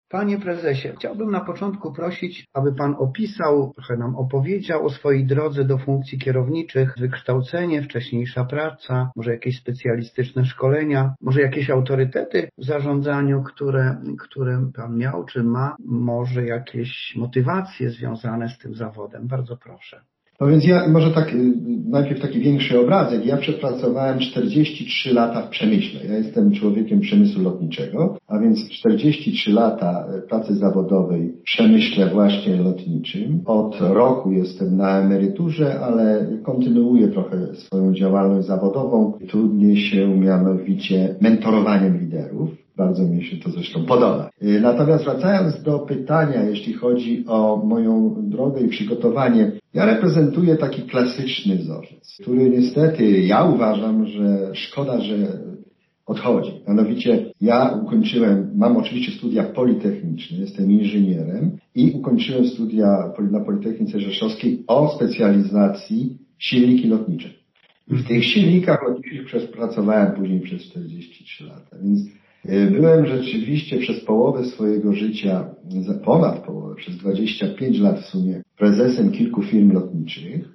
Panie prezesie, chciałbym na początku prosić, aby pan opisał, trochę nam opowiedział o swojej drodze do funkcji kierowniczych, wykształcenie, wcześniejsza praca, może jakieś specjalistyczne szkolenia, może jakieś autorytety w zarządzaniu, które pan miał czy ma, może jakieś motywacje związane z tym zawodem. Bardzo proszę. No więc ja może tak, najpierw taki większy obrazek. Ja przepracowałem 43 lata w przemyśle. Ja jestem człowiekiem przemysłu lotniczego, a więc 43 lata pracy zawodowej w przemyśle właśnie lotniczym. Od roku jestem na emeryturze, ale kontynuuję trochę swoją działalność zawodową. Trudnię się mianowicie mentorowaniem liderów. Bardzo mi się to zresztą podoba. Natomiast wracając do pytania, jeśli chodzi o moją drogę i przygotowanie, ja reprezentuję taki klasyczny wzorzec, który niestety ja uważam, że szkoda, że odchodzi. Mianowicie ja mam oczywiście studia politechniczne, jestem inżynierem i ukończyłem studia na Politechnice Rzeszowskiej o specjalizacji silniki lotnicze. I w tych silnikach lotniczych pracowałem później przez 43 lata, więc byłem rzeczywiście przez połowę swojego życia, ponad połowę, przez 25 lat w sumie, prezesem kilku firm lotniczych,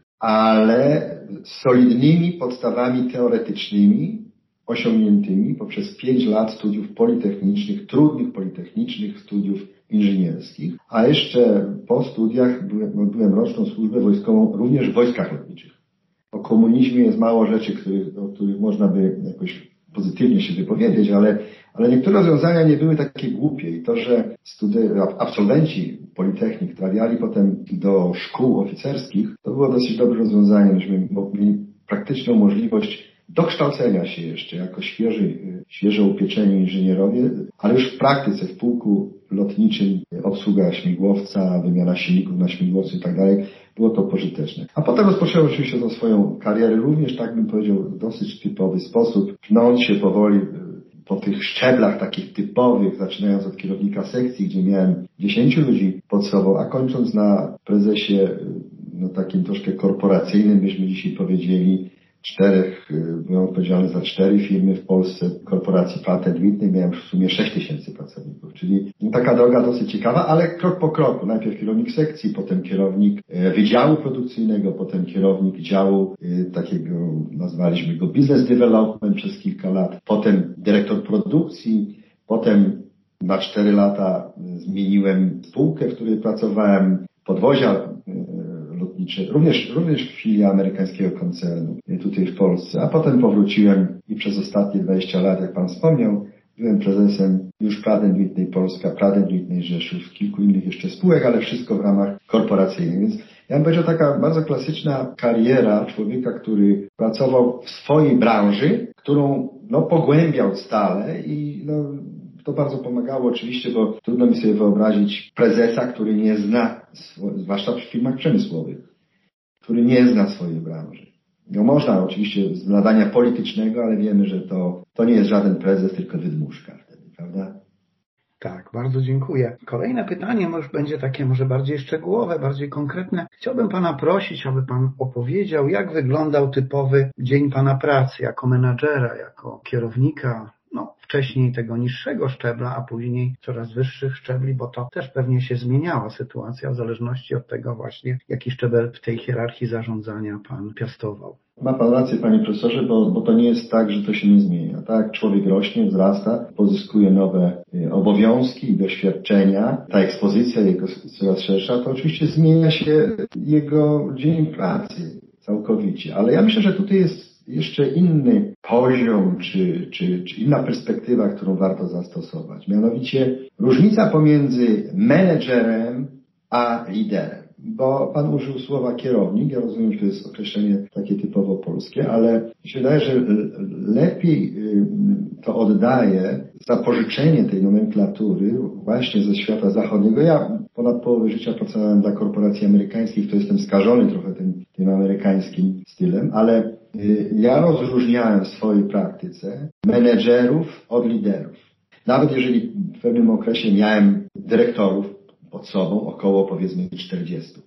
ale z solidnymi podstawami teoretycznymi osiągniętymi poprzez 5 lat studiów politechnicznych, trudnych politechnicznych studiów inżynierskich, a jeszcze po studiach byłem roczną służbę wojskową również w wojskach lotniczych. O komunizmie jest mało rzeczy, o których można by jakoś pozytywnie się wypowiedzieć, ale niektóre rozwiązania nie były takie głupie i to, że absolwenci Politechnik trafiali potem do szkół oficerskich, to było dosyć dobre rozwiązanie, myśmy mieli praktyczną możliwość dokształcenia się jeszcze jako świeżo upieczeni inżynierowie, ale już w praktyce w pułku lotniczym, obsługa śmigłowca, wymiana silników na śmigłowcu i tak dalej, było to pożyteczne. A potem rozpocząłem oczywiście tą swoją karierę również, tak bym powiedział, w dosyć typowy sposób, pnąć się powoli po tych szczeblach takich typowych, zaczynając od kierownika sekcji, gdzie miałem 10 ludzi pod sobą, a kończąc na prezesie, takim troszkę korporacyjnym, byśmy dzisiaj powiedzieli, byłem odpowiedzialny za 4 firmy w Polsce, korporacji Pratt & Whitney, miałem w sumie 6000 pracowników, czyli taka droga dosyć ciekawa, ale krok po kroku. Najpierw kierownik sekcji, potem kierownik wydziału produkcyjnego, potem kierownik działu takiego, nazwaliśmy go business development przez kilka lat, potem dyrektor produkcji, potem na 4 lata zmieniłem spółkę, w której pracowałem, podwozia lotnicze, również filia amerykańskiego koncernu tutaj w Polsce, a potem powróciłem i przez ostatnie 20 lat, jak Pan wspomniał, byłem prezesem już Pratt & Whitney Polska, Pratt & Whitney Rzeszów, kilku innych jeszcze spółek, ale wszystko w ramach korporacyjnych. Więc ja bym powiedział, taka bardzo klasyczna kariera człowieka, który pracował w swojej branży, którą pogłębiał stale i to bardzo pomagało oczywiście, bo trudno mi sobie wyobrazić prezesa, który nie zna, zwłaszcza w firmach przemysłowych, który nie zna swojej branży. Można oczywiście z nadania politycznego, ale wiemy, że to nie jest żaden prezes, tylko wydmuszka wtedy, prawda? Tak, bardzo dziękuję. Kolejne pytanie już będzie takie może bardziej szczegółowe, bardziej konkretne. Chciałbym Pana prosić, aby Pan opowiedział, jak wyglądał typowy dzień Pana pracy jako menadżera, jako kierownika, wcześniej tego niższego szczebla, a później coraz wyższych szczebli, bo to też pewnie się zmieniała sytuacja w zależności od tego właśnie, jaki szczebel w tej hierarchii zarządzania Pan piastował. Ma Pan rację, Panie Profesorze, bo to nie jest tak, że to się nie zmienia. Tak, człowiek rośnie, wzrasta, pozyskuje nowe obowiązki i doświadczenia. Ta ekspozycja jego coraz szersza, to oczywiście zmienia się jego dzień pracy całkowicie. Ale ja myślę, że tutaj jest jeszcze inny poziom, czy inna perspektywa, którą warto zastosować. Mianowicie różnica pomiędzy menedżerem a liderem. Bo Pan użył słowa kierownik, ja rozumiem, że to jest określenie takie typowo polskie, ale mi się wydaje, że lepiej to oddaje zapożyczenie tej nomenklatury właśnie ze świata zachodniego. Ja ponad połowę życia pracowałem dla korporacji amerykańskich, to jestem skażony trochę tym amerykańskim stylem, ale ja rozróżniałem w swojej praktyce menedżerów od liderów. Nawet jeżeli w pewnym okresie miałem dyrektorów pod sobą, około powiedzmy 40,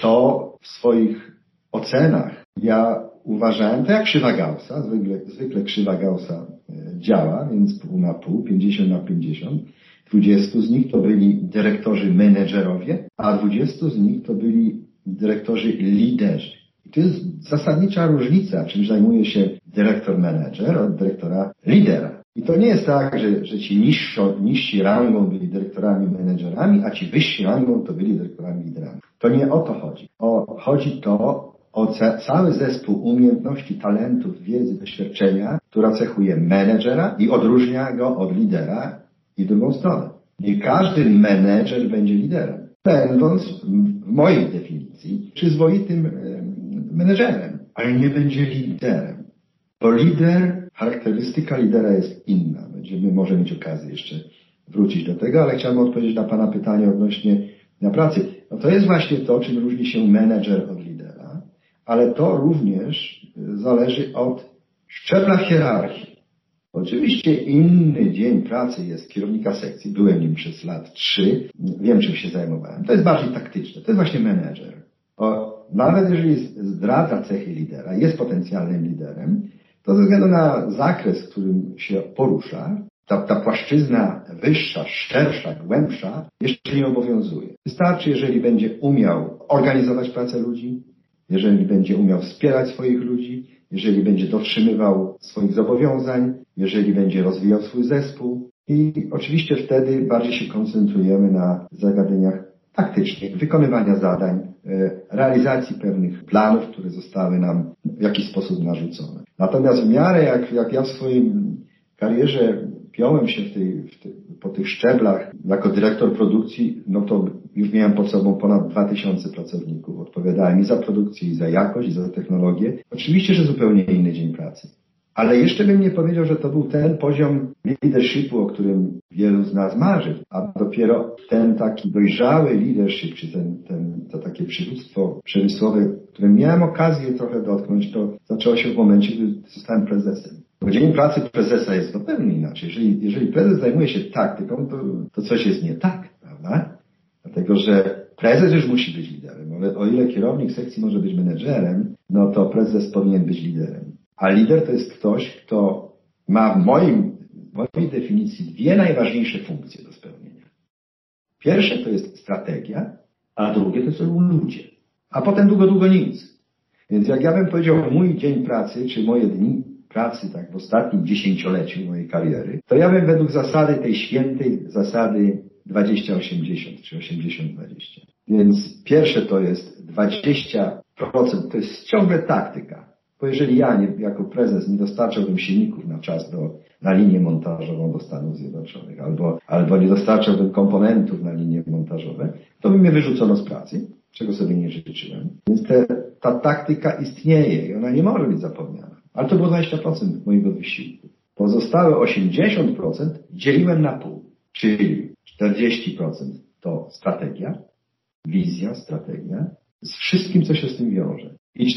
to w swoich ocenach ja uważałem, to jak krzywa Gaussa, zwykle krzywa Gaussa działa, więc pół na pół, 50 na 50. 20 z nich to byli dyrektorzy menedżerowie, a 20 z nich to byli dyrektorzy liderzy. I to jest zasadnicza różnica, czym zajmuje się dyrektor menedżer od dyrektora lidera. I to nie jest tak, że ci niżsi rangą byli dyrektorami menedżerami, a ci wyżsi rangą to byli dyrektorami liderami. To nie o to chodzi. Chodzi o cały zespół umiejętności, talentów, wiedzy, doświadczenia, która cechuje menedżera i odróżnia go od lidera i w drugą stronę. Nie każdy menedżer będzie liderem, będąc w mojej definicji przyzwoitym menedżerem, ale nie będzie liderem. Bo charakterystyka lidera jest inna. Będziemy może mieć okazję jeszcze wrócić do tego, ale chciałbym odpowiedzieć na Pana pytanie odnośnie na pracy. No to jest właśnie to, czym różni się menedżer od lidera, ale to również zależy od szczebla hierarchii. Oczywiście inny dzień pracy jest kierownika sekcji. Byłem nim przez lat 3. Wiem, czym się zajmowałem. To jest bardziej taktyczne. To jest właśnie menedżer. Nawet jeżeli zdradza cechy lidera, jest potencjalnym liderem, to ze względu na zakres, w którym się porusza, ta płaszczyzna wyższa, szersza, głębsza jeszcze nie obowiązuje. Wystarczy, jeżeli będzie umiał organizować pracę ludzi, jeżeli będzie umiał wspierać swoich ludzi, jeżeli będzie dotrzymywał swoich zobowiązań, jeżeli będzie rozwijał swój zespół. I oczywiście wtedy bardziej się koncentrujemy na zagadnieniach taktycznych, wykonywania zadań, realizacji pewnych planów, które zostały nam w jakiś sposób narzucone. Natomiast w miarę jak ja w swoim karierze piąłem się po tych szczeblach jako dyrektor produkcji, no to już miałem pod sobą ponad 2000 pracowników. Odpowiadałem i za produkcję, i za jakość, i za technologię. Oczywiście, że zupełnie inny dzień pracy. Ale jeszcze bym nie powiedział, że to był ten poziom leadershipu, o którym wielu z nas marzy, a dopiero ten taki dojrzały leadership, czy to takie przywództwo przemysłowe, które miałem okazję trochę dotknąć, to zaczęło się w momencie, gdy zostałem prezesem. Bo dzień pracy prezesa jest zupełnie inaczej. Jeżeli prezes zajmuje się taktyką, to coś jest nie tak, prawda? Dlatego, że prezes już musi być liderem. Ale o ile kierownik sekcji może być menedżerem, no to prezes powinien być liderem. A lider to jest ktoś, kto ma w mojej definicji dwie najważniejsze funkcje do spełnienia. Pierwsze to jest strategia, a drugie to są ludzie. A potem długo nic. Więc jak ja bym powiedział mój dzień pracy, czy moje dni pracy tak w ostatnim 10-leciu mojej kariery, to ja bym według zasady tej świętej zasady 20-80 czy 80-20. Więc pierwsze to jest 20%, to jest ciągle taktyka. Bo jeżeli ja jako prezes nie dostarczałbym silników na czas na linię montażową do Stanów Zjednoczonych, albo nie dostarczałbym komponentów na linie montażowe, to by mnie wyrzucono z pracy, czego sobie nie życzyłem. Więc ta taktyka istnieje i ona nie może być zapomniana. Ale to było 20% mojego wysiłku. Pozostałe 80% dzieliłem na pół, czyli 40% to strategia, wizja, strategia, z wszystkim, co się z tym wiąże. I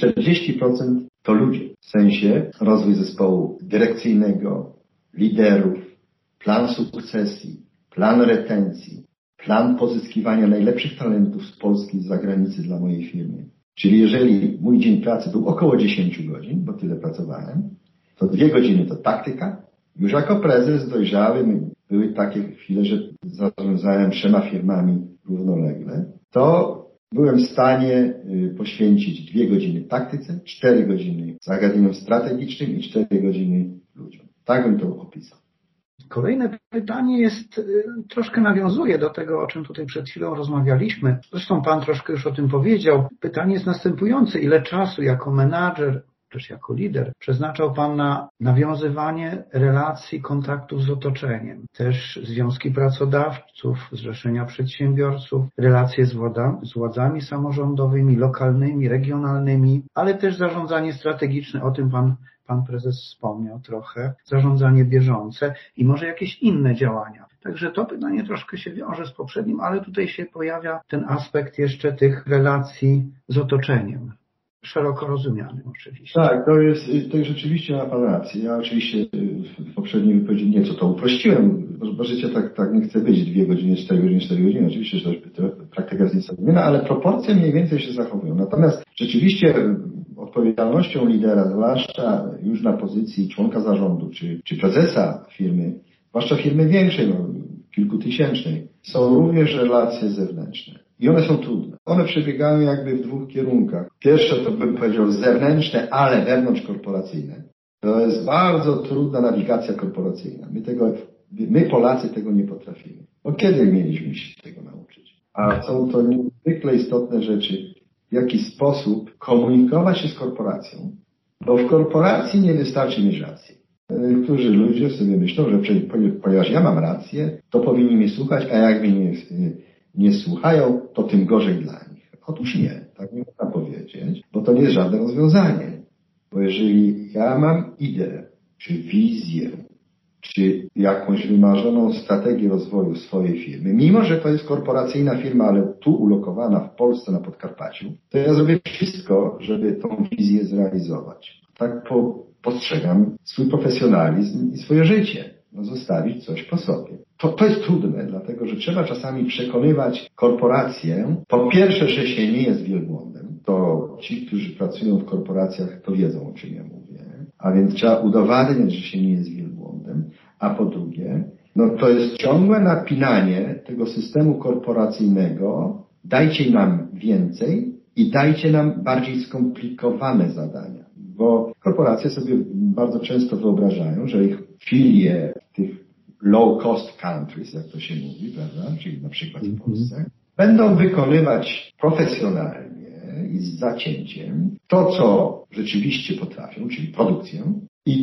40% to ludzie, w sensie rozwój zespołu dyrekcyjnego, liderów, plan sukcesji, plan retencji, plan pozyskiwania najlepszych talentów z Polski i z zagranicy dla mojej firmy. Czyli jeżeli mój dzień pracy był około 10 godzin, bo tyle pracowałem, to 2 godziny to taktyka. Już jako prezes dojrzały, były takie chwile, że zarządzałem 3 firmami równolegle, to byłem w stanie poświęcić 2 godziny taktyce, 4 godziny zagadnieniom strategicznym i 4 godziny ludziom. Tak bym to opisał. Kolejne pytanie troszkę nawiązuje do tego, o czym tutaj przed chwilą rozmawialiśmy. Zresztą Pan troszkę już o tym powiedział. Pytanie jest następujące. Ile czasu jako menadżer, też jako lider, przeznaczał Pan na nawiązywanie relacji, kontaktów z otoczeniem? Też związki pracodawców, zrzeszenia przedsiębiorców, relacje z władzami samorządowymi, lokalnymi, regionalnymi, ale też zarządzanie strategiczne, o tym Pan prezes wspomniał trochę, zarządzanie bieżące i może jakieś inne działania. Także to pytanie troszkę się wiąże z poprzednim, ale tutaj się pojawia ten aspekt jeszcze tych relacji z otoczeniem. Szeroko rozumianym oczywiście. Tak, to rzeczywiście ma Pan rację. Ja oczywiście w poprzedniej wypowiedzi nieco to uprościłem, bo życie tak nie chce być 2 godziny, 4 godziny, 4 godziny. Oczywiście, że to praktyka jest nieco inna, ale proporcje mniej więcej się zachowują. Natomiast rzeczywiście odpowiedzialnością lidera, zwłaszcza już na pozycji członka zarządu czy prezesa firmy, zwłaszcza firmy większej, kilkutysięcznej, są również relacje zewnętrzne. I one są trudne. One przebiegają jakby w dwóch kierunkach. Pierwsze to bym powiedział zewnętrzne, ale wewnątrzkorporacyjne. To jest bardzo trudna nawigacja korporacyjna. My Polacy tego nie potrafimy. Bo kiedy mieliśmy się tego nauczyć? A są to niezwykle istotne rzeczy, w jaki sposób komunikować się z korporacją. Bo w korporacji nie wystarczy mieć rację. Niektórzy ludzie sobie myślą, że ponieważ ja mam rację, to powinni mnie słuchać, a jak mnie nie słuchają, to tym gorzej dla nich. Otóż nie, tak nie można powiedzieć, bo to nie jest żadne rozwiązanie. Bo jeżeli ja mam ideę, czy wizję, czy jakąś wymarzoną strategię rozwoju swojej firmy, mimo że to jest korporacyjna firma, ale tu ulokowana w Polsce na Podkarpaciu, to ja zrobię wszystko, żeby tą wizję zrealizować. Tak postrzegam swój profesjonalizm i swoje życie. Zostawić coś po sobie. To jest trudne, dlatego że trzeba czasami przekonywać korporację, po pierwsze, że się nie jest wielbłądem. To ci, którzy pracują w korporacjach, to wiedzą, o czym ja mówię. A więc trzeba udowadniać, że się nie jest wielbłądem. A po drugie, to jest ciągłe napinanie tego systemu korporacyjnego. Dajcie nam więcej i dajcie nam bardziej skomplikowane zadania. Bo korporacje sobie bardzo często wyobrażają, że ich filie tych low-cost countries, jak to się mówi, prawda, czyli na przykład w Polsce, będą wykonywać profesjonalnie i z zacięciem to, co rzeczywiście potrafią, czyli produkcję. I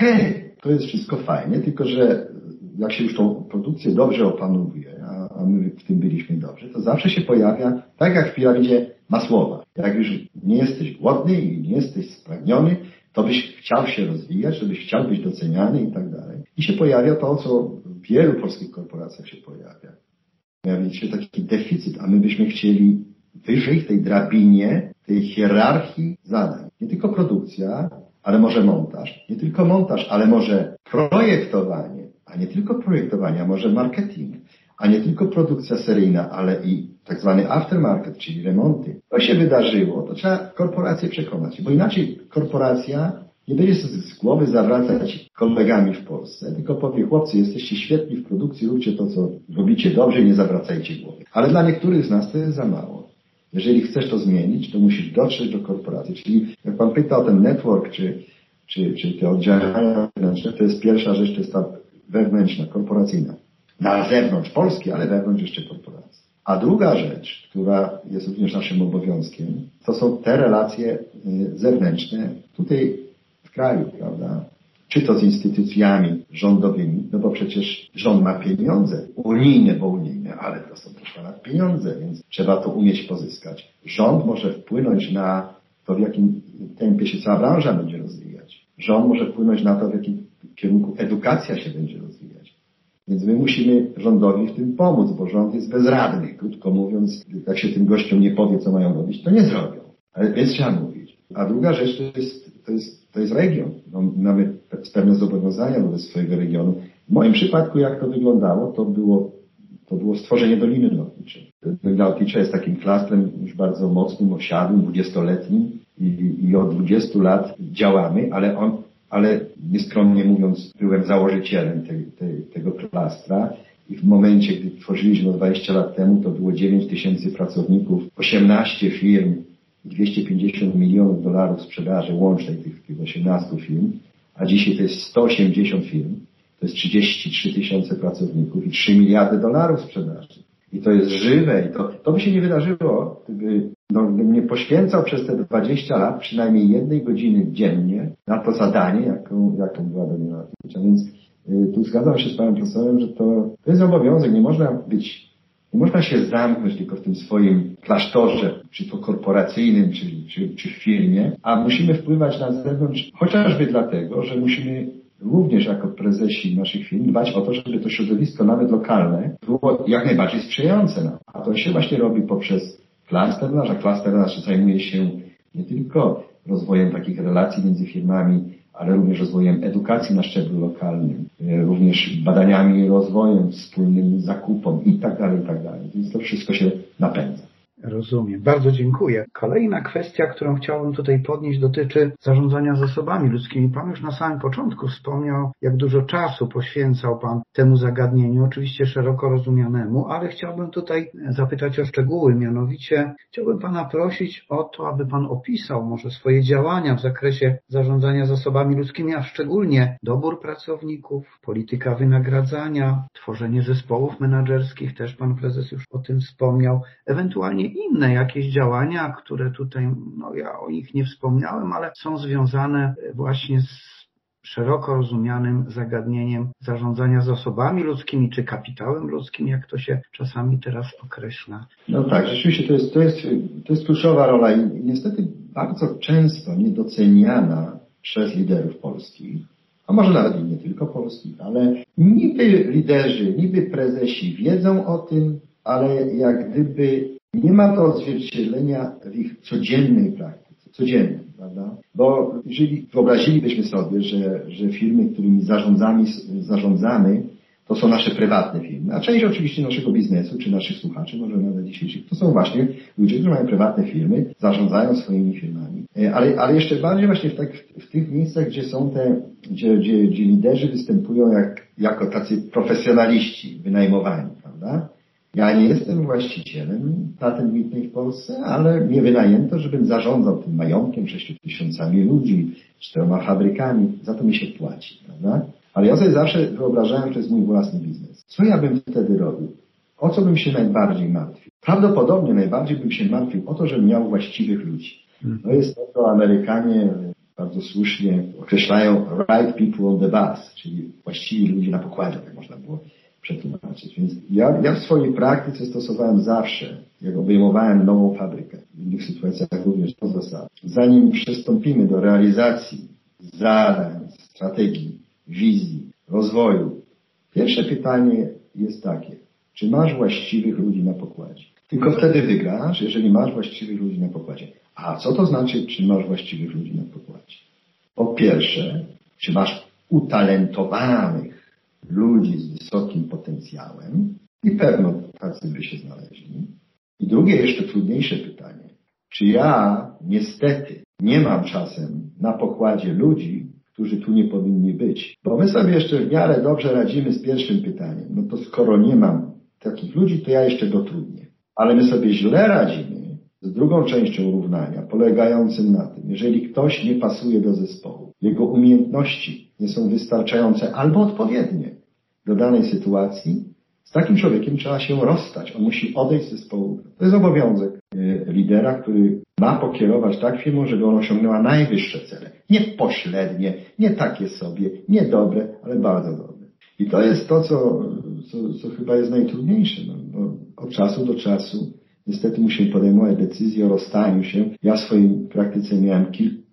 to jest wszystko fajnie, tylko że jak się już tą produkcję dobrze opanuje, a my w tym byliśmy dobrzy, to zawsze się pojawia, tak jak w piramidzie Masłowa. Jak już nie jesteś głodny i nie jesteś spragniony, to byś chciał się rozwijać, żebyś chciał być doceniany i tak dalej. I się pojawia to, co w wielu polskich korporacjach się pojawia. Mianowicie taki deficyt, a my byśmy chcieli wyżej w tej drabinie, tej hierarchii zadań. Nie tylko produkcja, ale może montaż. Nie tylko montaż, ale może projektowanie. A nie tylko projektowanie, a może marketing. A nie tylko produkcja seryjna, ale i tak zwany aftermarket, czyli remonty. To się wydarzyło, to trzeba korporację przekonać. Bo inaczej korporacja nie będzie z głowy zawracać kolegami w Polsce, tylko powie, chłopcy, jesteście świetni w produkcji, róbcie to, co robicie dobrze, nie zawracajcie głowy. Ale dla niektórych z nas to jest za mało. Jeżeli chcesz to zmienić, to musisz dotrzeć do korporacji. Czyli jak pan pyta o ten network, czy te oddziaływania wewnętrzne, to jest pierwsza rzecz, to jest ta wewnętrzna, korporacyjna. Na zewnątrz Polski, ale wewnątrz jeszcze korporacji. A druga rzecz, która jest również naszym obowiązkiem, to są te relacje zewnętrzne tutaj w kraju, prawda? Czy to z instytucjami rządowymi, bo przecież rząd ma pieniądze, unijne, ale to są też ponad pieniądze, więc trzeba to umieć pozyskać. Rząd może wpłynąć na to, w jakim tempie się cała branża będzie rozwijać. Rząd może wpłynąć na to, w jakim kierunku edukacja się będzie rozwijać. Więc my musimy rządowi w tym pomóc, bo rząd jest bezradny. Krótko mówiąc, jak się tym gościom nie powie, co mają robić, to nie zrobią. Ale więc trzeba mówić. A druga rzecz to jest region. Mamy pewne zobowiązania wobec swojego regionu. W moim przypadku, jak to wyglądało, to było stworzenie Doliny Lotniczej. Dolina Lotnicza jest takim klastrem już bardzo mocnym, osiadłym, 20-letnim i od 20 lat działamy, ale nieskromnie mówiąc, byłem założycielem tego klastra i w momencie, gdy tworzyliśmy 20 lat temu, to było 9 000 pracowników, 18 firm, 250 milionów dolarów sprzedaży łącznej tych 18 firm, a dzisiaj to jest 180 firm, to jest 33 000 pracowników i 3 miliardy dolarów sprzedaży. I to jest żywe i to by się nie wydarzyło, gdybym nie poświęcał przez te 20 lat przynajmniej 1 godziny dziennie na to zadanie, jaką była Dolina Lotnicza. Więc tu zgadzam się z panem profesorem, że to jest obowiązek, nie można się zamknąć tylko w tym swoim klasztorze, czy to korporacyjnym, czy w firmie, a musimy wpływać na zewnątrz, chociażby dlatego, że musimy również jako prezesi naszych firm dbać o to, żeby to środowisko nawet lokalne było jak najbardziej sprzyjające nam. A to się właśnie robi poprzez klaster nasz, a klaster nasz zajmuje się nie tylko rozwojem takich relacji między firmami, ale również rozwojem edukacji na szczeblu lokalnym, również badaniami i rozwojem, wspólnym zakupom i tak dalej, i tak dalej. Więc to wszystko się napędza. Rozumiem. Bardzo dziękuję. Kolejna kwestia, którą chciałbym tutaj podnieść, dotyczy zarządzania zasobami ludzkimi. Pan już na samym początku wspomniał, jak dużo czasu poświęcał Pan temu zagadnieniu, oczywiście szeroko rozumianemu, ale chciałbym tutaj zapytać o szczegóły. Mianowicie chciałbym Pana prosić o to, aby Pan opisał może swoje działania w zakresie zarządzania zasobami ludzkimi, a szczególnie dobór pracowników, polityka wynagradzania, tworzenie zespołów menedżerskich, też Pan Prezes już o tym wspomniał, ewentualnie inne jakieś działania, które tutaj, ja o nich nie wspomniałem, ale są związane właśnie z szeroko rozumianym zagadnieniem zarządzania zasobami ludzkimi, czy kapitałem ludzkim, jak to się czasami teraz określa. No tak, rzeczywiście to jest kluczowa rola i niestety bardzo często niedoceniana przez liderów polskich, a może nawet i nie tylko polskich, ale niby liderzy, niby prezesi wiedzą o tym, ale jak gdyby nie ma to odzwierciedlenia w ich codziennej praktyce, prawda? Bo jeżeli wyobrazilibyśmy sobie, że firmy, którymi zarządzamy, to są nasze prywatne firmy, a część oczywiście naszego biznesu, czy naszych słuchaczy, może nawet dzisiejszych, to są właśnie ludzie, którzy mają prywatne firmy, zarządzają swoimi firmami. Ale jeszcze bardziej właśnie w tych miejscach, gdzie są gdzie liderzy występują jako tacy profesjonaliści wynajmowani, prawda? Ja nie jestem właścicielem Patent Whitney w Polsce, ale mnie wynajęto, żebym zarządzał tym majątkiem, 6 000 ludzi, 4 fabrykami. Za to mi się płaci, prawda? Ale ja sobie zawsze wyobrażałem, że to jest mój własny biznes. Co ja bym wtedy robił? O co bym się najbardziej martwił? Prawdopodobnie najbardziej bym się martwił o to, żebym miał właściwych ludzi. To jest to, co Amerykanie bardzo słusznie określają right people on the bus, czyli właściwi ludzie na pokładzie, tak można było przetłumaczyć. Więc ja w swojej praktyce stosowałem zawsze, jak obejmowałem nową fabrykę, w innych sytuacjach również to zasada. Zanim przystąpimy do realizacji zadań, strategii, wizji, rozwoju, pierwsze pytanie jest takie, czy masz właściwych ludzi na pokładzie? Tylko wtedy wygrasz, jeżeli masz właściwych ludzi na pokładzie. A co to znaczy, czy masz właściwych ludzi na pokładzie? Po pierwsze, czy masz utalentowanych ludzi z wysokim potencjałem i pewno tacy by się znaleźli. I drugie, jeszcze trudniejsze pytanie. Czy ja niestety nie mam czasem na pokładzie ludzi, którzy tu nie powinni być? Bo my sobie jeszcze w miarę dobrze radzimy z pierwszym pytaniem. No to skoro nie mam takich ludzi, to ja jeszcze dotrudnię. Ale my sobie źle radzimy z drugą częścią równania, polegającym na tym, jeżeli ktoś nie pasuje do zespołu, jego umiejętności nie są wystarczające albo odpowiednie do danej sytuacji, z takim człowiekiem trzeba się rozstać. On musi odejść z zespołu. To jest obowiązek lidera, który ma pokierować tak firmą, żeby ona osiągnęła najwyższe cele. Nie pośrednie, nie takie sobie, nie dobre, ale bardzo dobre. I to jest to, co chyba jest najtrudniejsze. No, od czasu do czasu niestety musimy podejmować decyzję o rozstaniu się. Ja w swojej praktyce miałem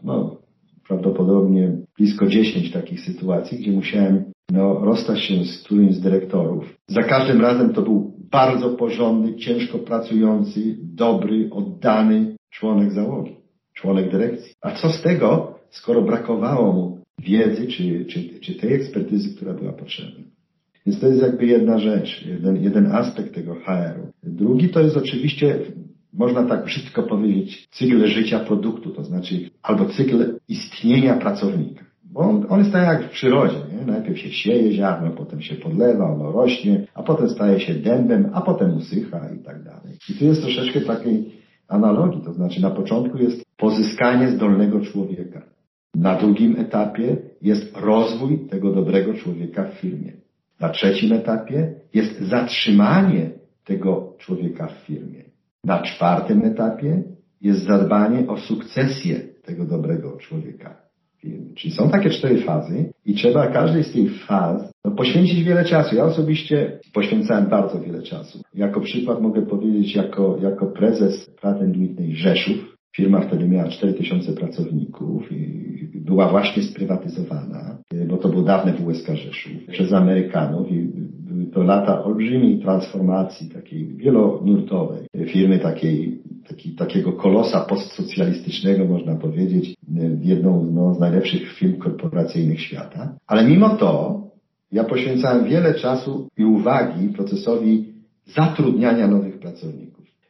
prawdopodobnie blisko 10 takich sytuacji, gdzie musiałem rozstać się z którymś z dyrektorów. Za każdym razem to był bardzo porządny, ciężko pracujący, dobry, oddany członek załogi, członek dyrekcji. A co z tego, skoro brakowało mu wiedzy czy tej ekspertyzy, która była potrzebna? Więc to jest jakby jedna rzecz, jeden aspekt tego HR-u. Drugi to jest oczywiście, można tak brzydko powiedzieć, cykl życia produktu, to znaczy albo cykl istnienia pracownika. Bo on jest tak jak w przyrodzie, nie? Najpierw się sieje ziarno, potem się podlewa, ono rośnie, a potem staje się dębem, a potem usycha i tak dalej. I tu jest troszeczkę takiej analogii, to znaczy na początku jest pozyskanie zdolnego człowieka. Na drugim etapie jest rozwój tego dobrego człowieka w firmie. Na trzecim etapie jest zatrzymanie tego człowieka w firmie. Na czwartym etapie jest zadbanie o sukcesję tego dobrego człowieka w firmie. Czyli są takie 4 fazy i trzeba każdej z tych faz poświęcić wiele czasu. Ja osobiście poświęcałem bardzo wiele czasu. Jako przykład mogę powiedzieć, jako prezes Pratt & Whitney Rzeszów, firma wtedy miała 4000 pracowników i była właśnie sprywatyzowana, bo to był dawne WSK Rzeszów, przez Amerykanów i były to lata olbrzymiej transformacji, takiej wielonurtowej firmy, takiego kolosa postsocjalistycznego, można powiedzieć, jedną z najlepszych firm korporacyjnych świata. Ale mimo to ja poświęcałem wiele czasu i uwagi procesowi zatrudniania nowych pracowników.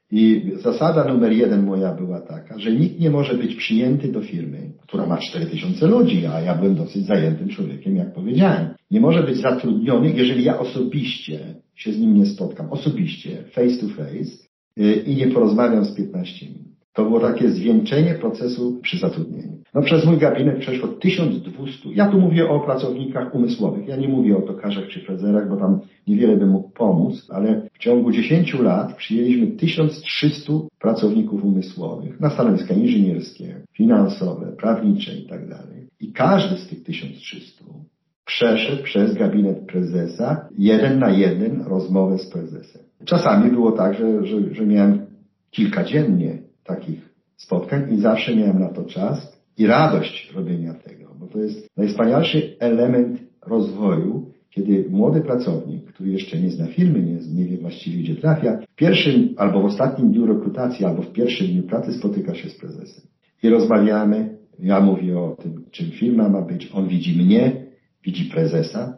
I zasada numer 1 moja była taka, że nikt nie może być przyjęty do firmy, która ma 4000 ludzi, a ja byłem dosyć zajętym człowiekiem, jak powiedziałem. Nie może być zatrudniony, jeżeli ja osobiście się z nim nie spotkam, osobiście, face to face i nie porozmawiam z 15 minut. To było takie zwieńczenie procesu przy zatrudnieniu. No przez mój gabinet przeszło 1200. Ja tu mówię o pracownikach umysłowych. Ja nie mówię o tokarzach czy frezerach, bo tam niewiele bym mógł pomóc, ale w ciągu 10 lat przyjęliśmy 1300 pracowników umysłowych na stanowiska inżynierskie, finansowe, prawnicze i tak dalej. I każdy z tych 1300 przeszedł przez gabinet prezesa 1 na 1 rozmowę z prezesem. Czasami było tak, że miałem kilka dziennie takich spotkań i zawsze miałem na to czas i radość robienia tego, bo to jest najwspanialszy element rozwoju, kiedy młody pracownik, który jeszcze nie zna firmy, nie wie właściwie gdzie trafia, w pierwszym albo w ostatnim dniu rekrutacji, albo w pierwszym dniu pracy spotyka się z prezesem. I rozmawiamy, ja mówię o tym, czym firma ma być, on widzi mnie, widzi prezesa.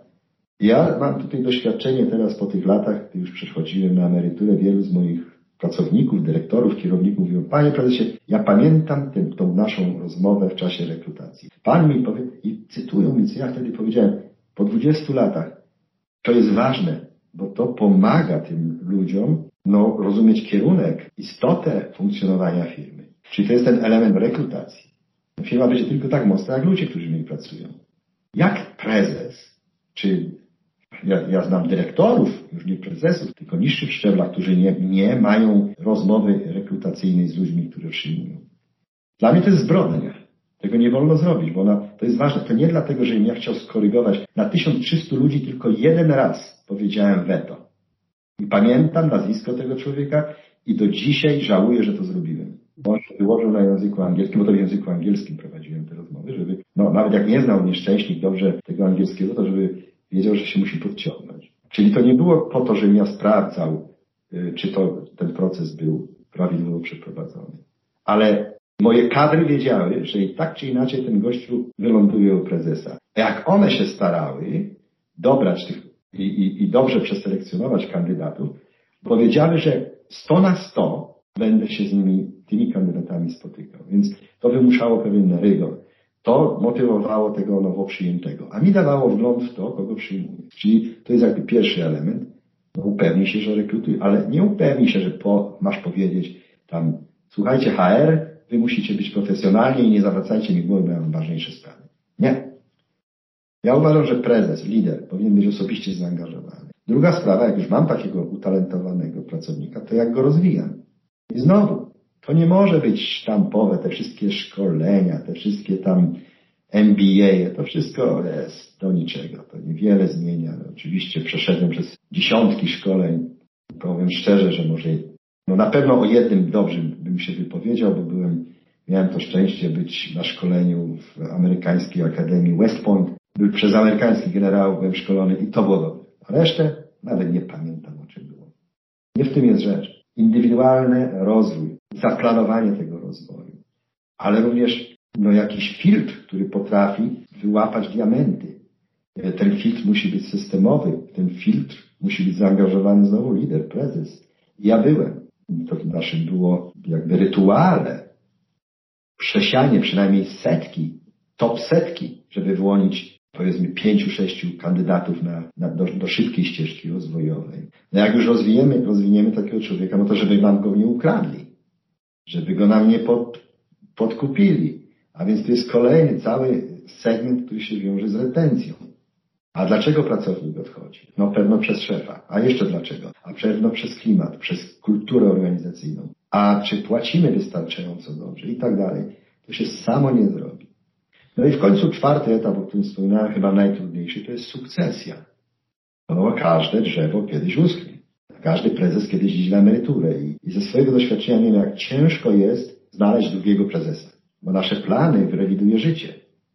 Ja mam tutaj doświadczenie teraz po tych latach, gdy już przechodziłem na emeryturę, wielu z moich pracowników, dyrektorów, kierowników mówią: panie prezesie, ja pamiętam tą naszą rozmowę w czasie rekrutacji. Pan mi powie, i cytują mi, co ja wtedy powiedziałem, po 20 latach, to jest ważne, bo to pomaga tym ludziom rozumieć kierunek, istotę funkcjonowania firmy. Czyli to jest ten element rekrutacji. Firma będzie tylko tak mocna, jak ludzie, którzy w niej pracują. Jak prezes, czy ja znam dyrektorów, już nie prezesów, tylko niższych szczeblach, którzy nie mają rozmowy rekrutacyjnej z ludźmi, które przyjmują. Dla mnie to jest zbrodnia. Tego nie wolno zrobić, bo to jest ważne. To nie dlatego, że ja chciał skorygować. Na 1300 ludzi tylko jeden raz powiedziałem weto. I pamiętam nazwisko tego człowieka i do dzisiaj żałuję, że to zrobiłem. Bo on się wyłożył na języku angielskim, bo to w języku angielskim prowadziłem te rozmowy, żeby, nawet jak nie znał nieszczęśnik dobrze tego angielskiego, to żeby wiedział, że się musi podciągnąć. Czyli to nie było po to, żebym ja sprawdzał, czy ten proces był prawidłowo przeprowadzony. Ale moje kadry wiedziały, że i tak czy inaczej ten gościu wyląduje u prezesa. A jak one się starały dobrać tych i dobrze przeselekcjonować kandydatów, powiedziały, że 100 na 100 będę się z tymi kandydatami spotykał. Więc to wymuszało pewien rygor. To motywowało tego nowo przyjętego, a mi dawało wgląd w to, kogo przyjmuję. Czyli to jest jakby pierwszy element. Upewnij się, że rekrutuj, ale nie upewnij się, że masz powiedzieć tam: słuchajcie, HR, wy musicie być profesjonalni i nie zawracajcie mi głowy, bo ja mam ważniejsze sprawy. Nie. Ja uważam, że prezes, lider powinien być osobiście zaangażowany. Druga sprawa, jak już mam takiego utalentowanego pracownika, to jak go rozwijam. I znowu, to nie może być sztampowe, te wszystkie szkolenia, te wszystkie tam MBA, to wszystko jest do niczego, to niewiele zmienia. Oczywiście przeszedłem przez dziesiątki szkoleń. Powiem szczerze, że może na pewno o jednym dobrym bym się wypowiedział, bo miałem to szczęście być na szkoleniu w amerykańskiej akademii West Point. Był przez amerykańskich generałów, byłem szkolony i to było dobre. A resztę nawet nie pamiętam, o czym było. Nie w tym jest rzecz. Indywidualny rozwój, zaplanowanie tego rozwoju, ale również jakiś filtr, który potrafi wyłapać diamenty. Ten filtr musi być systemowy, ten filtr musi być zaangażowany znowu lider, prezes. Ja byłem. To w naszym było jakby rytuale. Przesianie przynajmniej top setki, żeby wyłonić powiedzmy 5-6 kandydatów do szybkiej ścieżki rozwojowej. Jak już rozwiniemy takiego człowieka, to żeby nam go nie ukradli, żeby go nam nie podkupili. A więc to jest kolejny cały segment, który się wiąże z retencją. A dlaczego pracownik odchodzi? Pewno przez szefa. A jeszcze dlaczego? A pewno przez klimat, przez kulturę organizacyjną. A czy płacimy wystarczająco dobrze i tak dalej. To się samo nie zrobi. I w końcu czwarty etap, o którym wspominałem, chyba najtrudniejszy, to jest sukcesja. Każde drzewo kiedyś uschnie. Każdy prezes kiedyś idzie na emeryturę. I ze swojego doświadczenia wiem, jak ciężko jest znaleźć drugiego prezesa. Bo nasze plany rewiduje życie.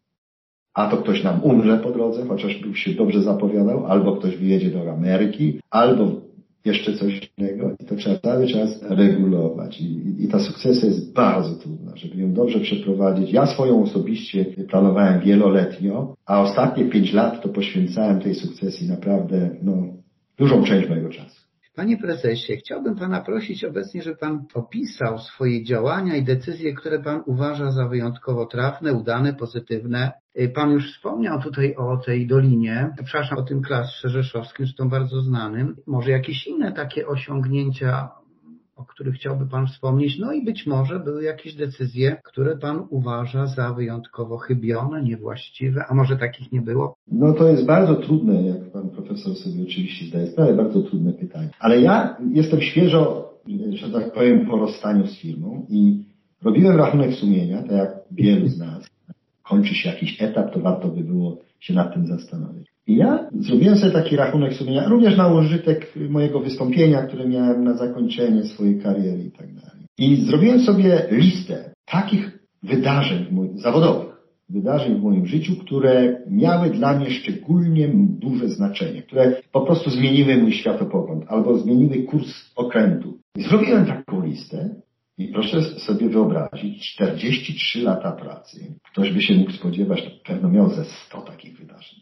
A to ktoś nam umrze po drodze, chociaż by się dobrze zapowiadał, albo ktoś wyjedzie do Ameryki, albo jeszcze coś innego. I to trzeba cały czas regulować. I ta sukcesja jest bardzo trudna, żeby ją dobrze przeprowadzić. Ja swoją osobiście planowałem wieloletnio, a ostatnie 5 lat to poświęcałem tej sukcesji naprawdę dużą część mojego czasu. Panie prezesie, chciałbym pana prosić obecnie, żeby pan opisał swoje działania i decyzje, które pan uważa za wyjątkowo trafne, udane, pozytywne. Pan już wspomniał tutaj o tej dolinie, przepraszam, o tym klastrze rzeszowskim, zresztą bardzo znanym. Może jakieś inne takie osiągnięcia, o których chciałby pan wspomnieć, no i być może były jakieś decyzje, które pan uważa za wyjątkowo chybione, niewłaściwe, a może takich nie było? No to jest bardzo trudne, jak pan profesor sobie oczywiście zdaje sprawę, bardzo trudne pytanie. Ale ja jestem świeżo, że tak powiem, po rozstaniu z firmą i robiłem rachunek sumienia, tak jak wielu z nas. Kończy się jakiś etap, to warto by było się nad tym zastanowić. I ja zrobiłem sobie taki rachunek sumienia, również na użytek mojego wystąpienia, które miałem na zakończenie swojej kariery i tak dalej. I zrobiłem sobie listę takich wydarzeń zawodowych, wydarzeń w moim życiu, które miały dla mnie szczególnie duże znaczenie, które po prostu zmieniły mój światopogląd albo zmieniły kurs okrętu. I zrobiłem taką listę i proszę sobie wyobrazić, 43 lata pracy. Ktoś by się mógł spodziewać, że pewno miał ze 100 takich wydarzeń.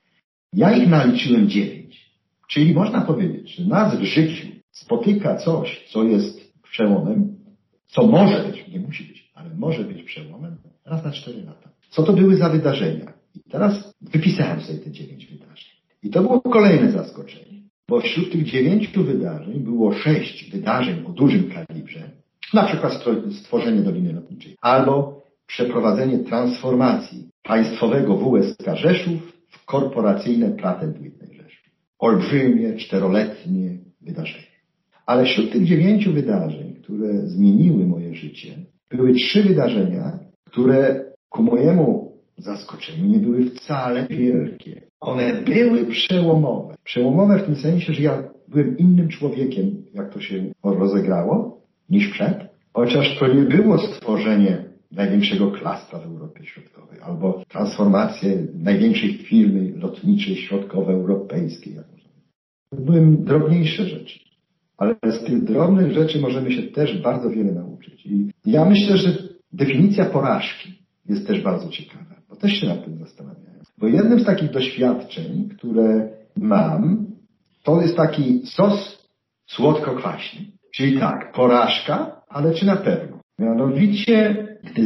Ja ich naliczyłem 9. Czyli można powiedzieć, że nas w życiu spotyka coś, co jest przełomem, co może być, nie musi być, ale może być przełomem raz na 4 lata. Co to były za wydarzenia? I teraz wypisałem sobie te 9 wydarzeń. I to było kolejne zaskoczenie, bo wśród tych 9 wydarzeń było 6 wydarzeń o dużym kalibrze, na przykład stworzenie Doliny Lotniczej, albo przeprowadzenie transformacji państwowego WSK Rzeszów w korporacyjne Pratt & Whitney Rzeszów. Olbrzymie, 4-letnie wydarzenie. Ale wśród tych 9 wydarzeń, które zmieniły moje życie, były 3 wydarzenia, które ku mojemu zaskoczeniu nie były wcale wielkie. One były przełomowe. Przełomowe w tym sensie, że ja byłem innym człowiekiem, jak to się rozegrało, niż przed. Chociaż to nie było stworzenie największego klastra w Europie Środkowej albo transformację największej firmy lotniczej środkowoeuropejskiej. To były drobniejsze rzeczy. Ale z tych drobnych rzeczy możemy się też bardzo wiele nauczyć. I ja myślę, że definicja porażki jest też bardzo ciekawa, bo też się nad tym zastanawiałem. Bo jednym z takich doświadczeń, które mam, to jest taki sos słodko-kwaśny. Czyli tak, porażka, ale czy na pewno? Mianowicie, gdy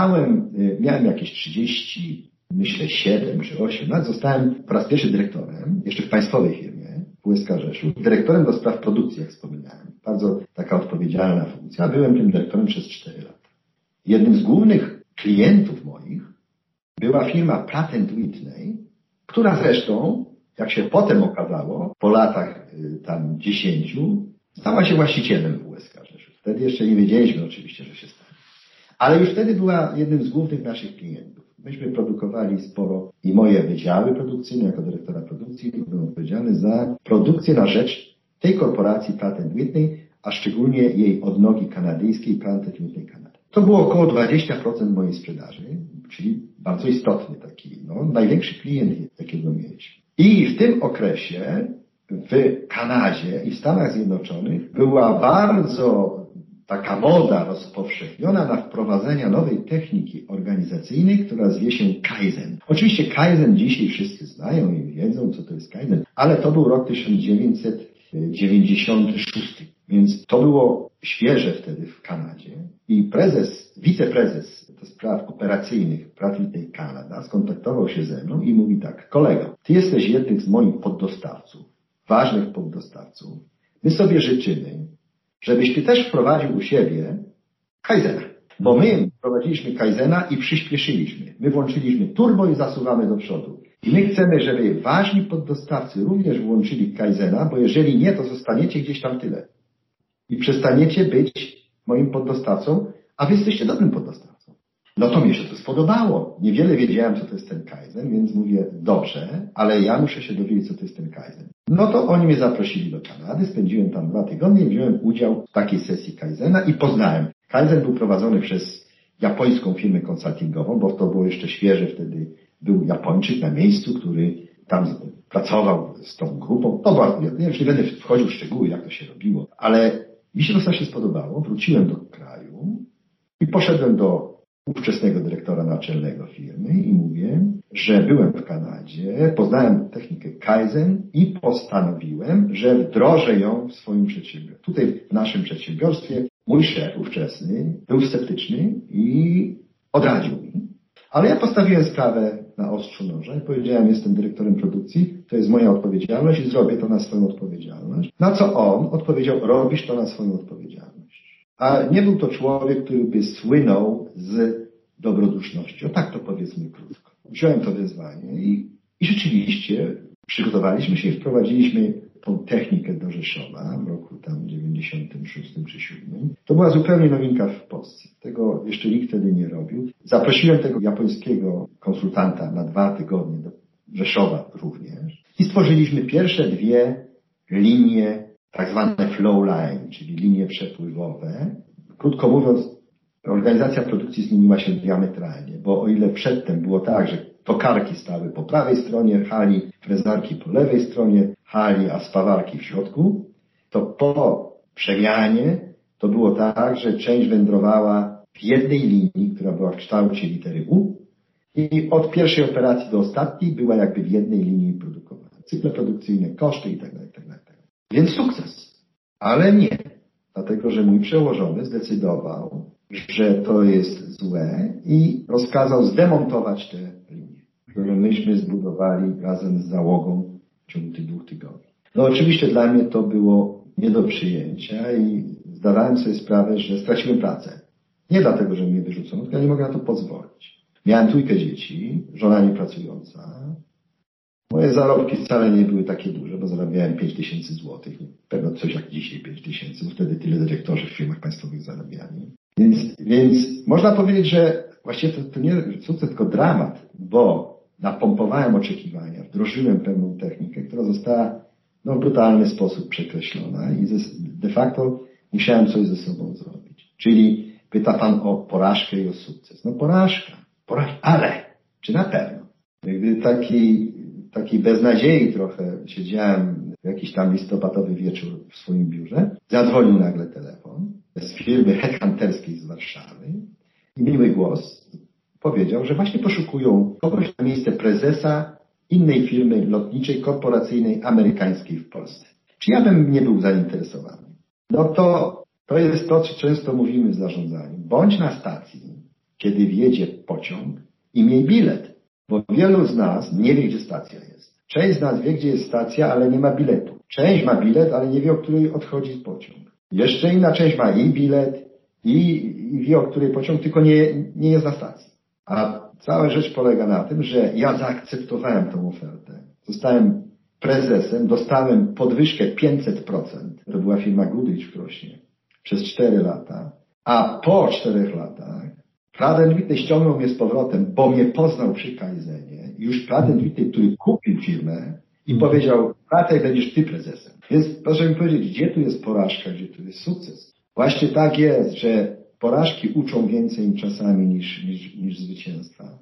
miałem jakieś 30, myślę 7 czy 8 lat, zostałem po raz pierwszy dyrektorem, jeszcze w państwowej firmie, WSK Rzeszów, dyrektorem do spraw produkcji, jak wspominałem. Bardzo taka odpowiedzialna funkcja. Byłem tym dyrektorem przez 4 lata. Jednym z głównych klientów moich była firma Pratt & Whitney, która zresztą, jak się potem okazało, po latach tam 10, stała się właścicielem WSK Rzeszów. Wtedy jeszcze nie wiedzieliśmy oczywiście, że się stanie. Ale już wtedy była jednym z głównych naszych klientów. Myśmy produkowali sporo i moje wydziały produkcyjne, jako dyrektora produkcji, byłem odpowiedzialny za produkcję na rzecz tej korporacji Pratt & Whitney, a szczególnie jej odnogi kanadyjskiej Pratt & Whitney Canada. To było około 20% mojej sprzedaży, czyli bardzo istotny taki, największy klient, jakiego mieliśmy. I w tym okresie w Kanadzie i w Stanach Zjednoczonych była bardzo taka moda rozpowszechniona na wprowadzenie nowej techniki organizacyjnej, która zwie się Kaizen. Oczywiście Kaizen dzisiaj wszyscy znają i wiedzą, co to jest Kaizen, ale to był rok 1996, więc to było świeże wtedy w Kanadzie i wiceprezes do spraw operacyjnych Pratt & Whitney Canada skontaktował się ze mną i mówi tak: kolego, ty jesteś jednym z moich poddostawców, ważnych poddostawców. My sobie życzymy, żebyś ty też wprowadził u siebie Kaizena. Bo my wprowadziliśmy Kaizena i przyspieszyliśmy. My włączyliśmy turbo i zasuwamy do przodu. I my chcemy, żeby ważni poddostawcy również włączyli Kaizena, bo jeżeli nie, to zostaniecie gdzieś tam w tyle. I przestaniecie być moim poddostawcą, a wy jesteście dobrym poddostawcą. No to mi się to spodobało. Niewiele wiedziałem, co to jest ten Kaizen, więc mówię, dobrze, ale ja muszę się dowiedzieć, co to jest ten Kaizen. No to oni mnie zaprosili do Kanady, spędziłem tam 2 tygodnie i wziąłem udział w takiej sesji Kaizena i poznałem. Kaizen był prowadzony przez japońską firmę konsultingową, bo to było jeszcze świeże, wtedy był Japończyk na miejscu, który tam pracował z tą grupą. Ja już nie będę wchodził w szczegóły, jak to się robiło, ale mi się to strasznie spodobało. Wróciłem do kraju i poszedłem do ówczesnego dyrektora naczelnego firmy i mówię, że byłem w Kanadzie, poznałem technikę Kaizen i postanowiłem, że wdrożę ją w swoim przedsiębiorstwie. Tutaj w naszym przedsiębiorstwie mój szef ówczesny był sceptyczny i odradził mi. Ale ja postawiłem sprawę na ostrzu noża i powiedziałem, jestem dyrektorem produkcji, to jest moja odpowiedzialność i zrobię to na swoją odpowiedzialność. Na co on odpowiedział, robisz to na swoją odpowiedzialność. A nie był to człowiek, który by słynął z dobroduszności. O tak to powiedzmy krótko. Wziąłem to wyzwanie i rzeczywiście przygotowaliśmy się i wprowadziliśmy tą technikę do Rzeszowa w roku tam 96 czy 7. To była zupełnie nowinka w Polsce. Tego jeszcze nikt wtedy nie robił. Zaprosiłem tego japońskiego konsultanta na 2 tygodnie do Rzeszowa również i stworzyliśmy pierwsze 2 linie, tak zwane flow line, czyli linie przepływowe. Krótko mówiąc, organizacja produkcji zmieniła się diametralnie, bo o ile przedtem było tak, że tokarki stały po prawej stronie hali, frezarki po lewej stronie hali, a spawarki w środku, to po przemianie to było tak, że część wędrowała w jednej linii, która była w kształcie litery U i od pierwszej operacji do ostatniej była jakby w jednej linii produkowana. Cykle produkcyjne, koszty itd. Więc sukces. Ale nie. Dlatego, że mój przełożony zdecydował, że to jest złe i rozkazał zdemontować te linie, które myśmy zbudowali razem z załogą w ciągu tych 2 tygodni. No oczywiście dla mnie to było nie do przyjęcia i zdawałem sobie sprawę, że straciłem pracę. Nie dlatego, że mnie wyrzucono, tylko ja nie mogę na to pozwolić. Miałem 2 dzieci, żona niepracująca. Moje zarobki wcale nie były takie duże, bo zarabiałem 5000 złotych. Pewno coś jak dzisiaj 5000, bo wtedy tyle dyrektorzy w firmach państwowych zarabiali. Więc można powiedzieć, że właściwie to nie sukces, tylko dramat, bo napompowałem oczekiwania, wdrożyłem pewną technikę, która została w brutalny sposób przekreślona i de facto musiałem coś ze sobą zrobić. Czyli pyta pan o porażkę i o sukces. No porażka, ale czy na pewno? Gdy takiej beznadziei trochę siedziałem w jakiś tam listopadowy wieczór w swoim biurze, zadzwonił nagle telefon z firmy headhunterskiej z Warszawy i miły głos powiedział, że właśnie poszukują kogoś na miejsce prezesa innej firmy lotniczej, korporacyjnej, amerykańskiej w Polsce. Czy ja bym nie był zainteresowany? No to jest to, co często mówimy w zarządzaniu. Bądź na stacji, kiedy wjedzie pociąg i miej bilet, bo wielu z nas nie wie, gdzie stacja jest. Część z nas wie, gdzie jest stacja, ale nie ma biletu. Część ma bilet, ale nie wie, o której odchodzi pociąg. Jeszcze inna część ma i bilet, i wie, o której pociąg, tylko nie jest na stacji. A cała rzecz polega na tym, że ja zaakceptowałem tą ofertę. Zostałem prezesem, dostałem podwyżkę 500%. To była firma Goodrich w Krośnie. Przez 4 lata. A po 4 latach Praden Whitney ściągnął mnie z powrotem, bo mnie poznał przy Kaizenie. Już Praden Whitney, który kupił firmę i powiedział, Pratek, będziesz ty prezesem. Więc proszę mi powiedzieć, gdzie tu jest porażka, gdzie tu jest sukces? Właśnie tak jest, że porażki uczą więcej czasami niż zwycięstwa.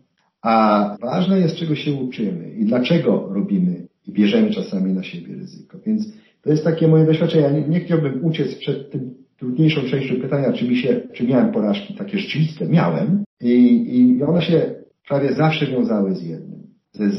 A ważne jest, czego się uczymy i dlaczego robimy i bierzemy czasami na siebie ryzyko. Więc to jest takie moje doświadczenie. Ja nie chciałbym uciec przed tym trudniejszą częścią pytania, czy miałem porażki takie rzeczywiste. Miałem i one się prawie zawsze wiązały z jednym. Ze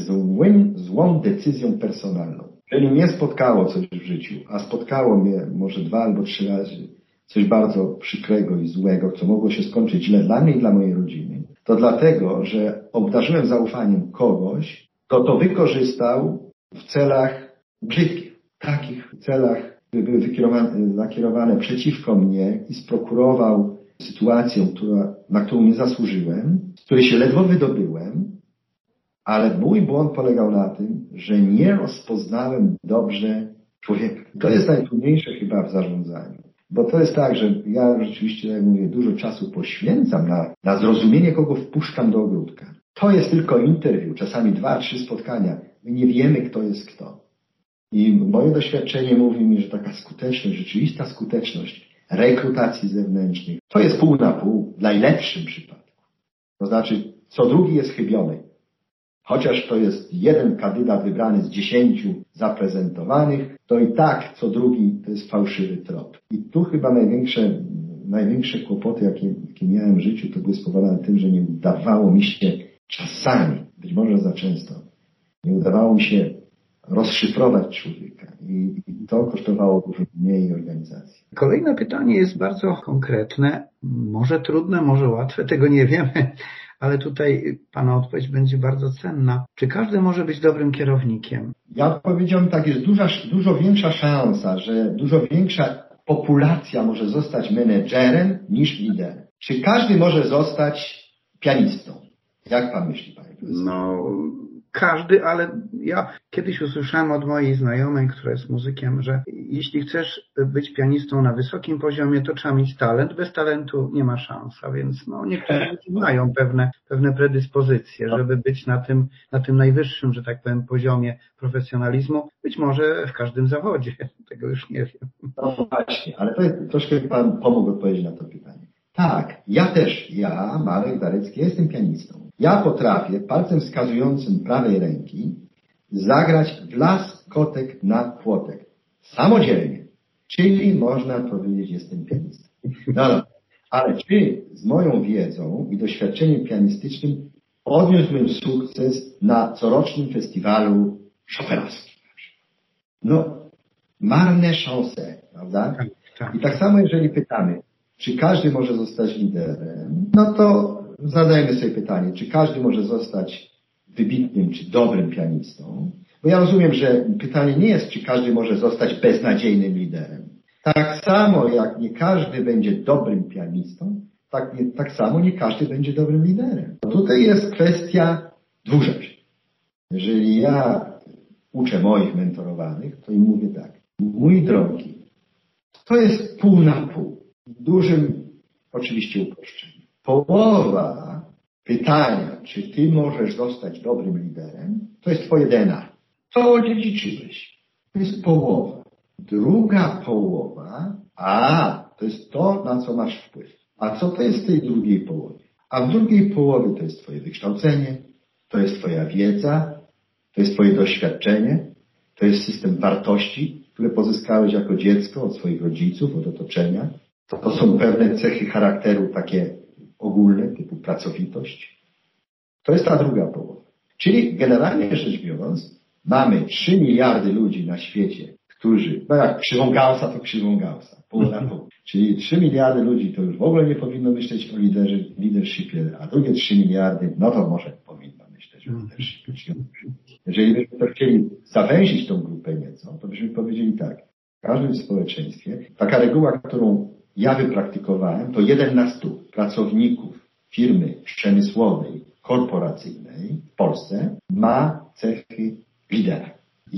złą decyzją personalną. Jeżeli mnie spotkało coś w życiu, a spotkało mnie może 2 albo 3 razy coś bardzo przykrego i złego, co mogło się skończyć źle dla mnie i dla mojej rodziny, to dlatego, że obdarzyłem zaufaniem kogoś, kto to wykorzystał w celach brzydkich. Takich celach, które były nakierowane przeciwko mnie i sprokurował sytuację, na którą nie zasłużyłem, z której się ledwo wydobyłem, ale mój błąd polegał na tym, że nie rozpoznałem dobrze człowieka. To jest najtrudniejsze chyba w zarządzaniu. Bo to jest tak, że ja rzeczywiście, jak mówię, dużo czasu poświęcam na zrozumienie, kogo wpuszczam do ogródka. To jest tylko interwiu, czasami 2-3 spotkania. My nie wiemy, kto jest kto. I moje doświadczenie mówi mi, że taka skuteczność, rzeczywista skuteczność rekrutacji zewnętrznych, to jest pół na pół w najlepszym przypadku. To znaczy, co drugi jest chybiony. Chociaż to jest jeden kandydat wybrany z 10 zaprezentowanych, to i tak co drugi to jest fałszywy trop. I tu chyba największe kłopoty, jakie miałem w życiu, to były spowodowane tym, że nie udawało mi się czasami być może za często, nie udawało mi się rozszyfrować człowieka i to kosztowało dużo mniej organizacji. Kolejne pytanie jest bardzo konkretne, może trudne, może łatwe, tego nie wiemy, ale tutaj Pana odpowiedź będzie bardzo cenna. Czy każdy może być dobrym kierownikiem? Ja powiedziałbym tak, jest dużo większa szansa, że dużo większa populacja może zostać menedżerem niż liderem. Czy każdy może zostać pianistą? Jak Pan myśli, Panie profesorze? No, każdy, ale ja kiedyś usłyszałem od mojej znajomej, która jest muzykiem, że jeśli chcesz być pianistą na wysokim poziomie, to trzeba mieć talent. Bez talentu nie ma szans, a więc niektórzy mają pewne predyspozycje, żeby być na tym najwyższym, że tak powiem, poziomie profesjonalizmu. Być może w każdym zawodzie. Tego już nie wiem. No właśnie, ale to jest, troszkę Pan pomógł odpowiedzieć na to pytanie. Tak, ja, Marek Darecki, jestem pianistą. Ja potrafię palcem wskazującym prawej ręki zagrać w las, kotek na płotek. Samodzielnie. Czyli można powiedzieć, jestem pianistą. No, ale czy z moją wiedzą i doświadczeniem pianistycznym odniósłbym sukces na corocznym festiwalu szoferowskim? No, marne szanse, prawda? Tak. I tak samo jeżeli pytamy, czy każdy może zostać liderem, no to zadajmy sobie pytanie, czy każdy może zostać wybitnym czy dobrym pianistą? Bo ja rozumiem, że pytanie nie jest, czy każdy może zostać beznadziejnym liderem. Tak samo jak nie każdy będzie dobrym pianistą, tak samo nie każdy będzie dobrym liderem. Tutaj jest kwestia dwóch rzeczy. Jeżeli ja uczę moich mentorowanych, to im mówię tak, mój drogi, to jest pół na pół. W dużym oczywiście uproszczeniu. Połowa pytania, czy ty możesz zostać dobrym liderem, to jest twoje DNA. To odziedziczyłeś. To jest połowa. Druga połowa, to jest to, na co masz wpływ. A co to jest w tej drugiej połowie? A w drugiej połowie to jest twoje wykształcenie, to jest twoja wiedza, to jest twoje doświadczenie, to jest system wartości, które pozyskałeś jako dziecko od swoich rodziców, od otoczenia. To są pewne cechy charakteru takie ogólne, typu pracowitość. To jest ta druga połowa. Czyli generalnie rzecz biorąc, mamy 3 miliardy ludzi na świecie, którzy, jak krzywą Gaussa, to krzywą Gaussa, pół na pół. Czyli 3 miliardy ludzi to już w ogóle nie powinno myśleć o leadershipie, a drugie 3 miliardy, no to może powinno myśleć o leadershipie. Jeżeli byśmy to chcieli zawęzić tą grupę nieco, to byśmy powiedzieli tak. W każdym społeczeństwie taka reguła, którą ja wypraktykowałem, to 1 na 100 pracowników firmy przemysłowej, korporacyjnej w Polsce ma cechy lidera.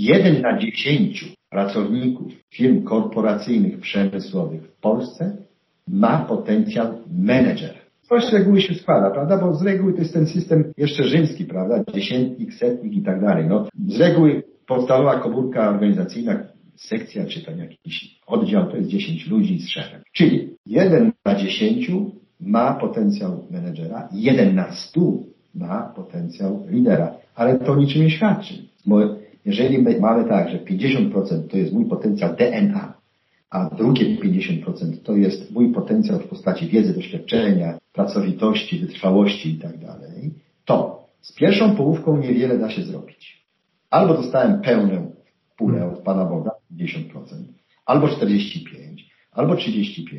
1 na 10 pracowników firm korporacyjnych, przemysłowych w Polsce ma potencjał menedżera. To z reguły się składa, prawda? Bo z reguły to jest ten system jeszcze rzymski, prawda? Dziesiętnik, setnik i tak dalej. No, z reguły podstawowa komórka organizacyjna, sekcja czy tam jakiś oddział to jest 10 ludzi z szefem. Czyli 1 na 10 ma potencjał menedżera, 1 na 100 ma potencjał lidera. Ale to niczym nie świadczy. Bo jeżeli mamy tak, że 50% to jest mój potencjał DNA, a drugie 50% to jest mój potencjał w postaci wiedzy, doświadczenia, pracowitości, wytrwałości i tak dalej, to z pierwszą połówką niewiele da się zrobić. Albo dostałem pełną pulę od Pana Boga, 50%, albo 45%, albo 35%.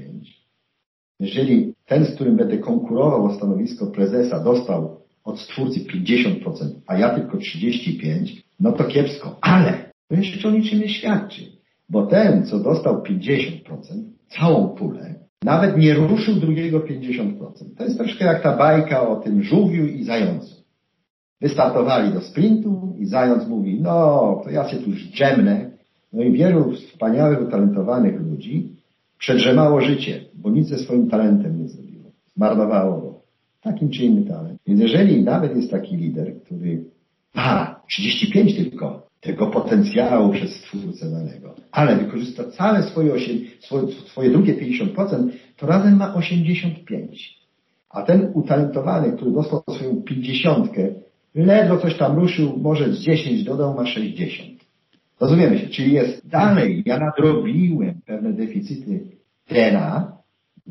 Jeżeli ten, z którym będę konkurował o stanowisko prezesa, dostał od Stwórcy 50%, a ja tylko 35%, no to kiepsko. Ale to jeszcze o niczym nie świadczy. Bo ten, co dostał 50%, całą pulę, nawet nie ruszył drugiego 50%. To jest troszkę jak ta bajka o tym żółwiu i zającu. Wystartowali do sprintu i zając mówi, no to ja się tu już drzemnę. No i wielu wspaniałych, utalentowanych ludzi przedrzemało życie, bo nic ze swoim talentem nie zrobiło. Zmarnowało go. Takim czy innym talent. Więc jeżeli nawet jest taki lider, który ma 35 tylko tego potencjału przez Stwórcę danego, ale wykorzysta całe swoje drugie 50%, to razem ma 85. A ten utalentowany, który dostał swoją 50, ledwo coś tam ruszył, może z 10 dodał, ma 60. Rozumiemy się, czyli jest dalej, ja nadrobiłem pewne deficyty DNA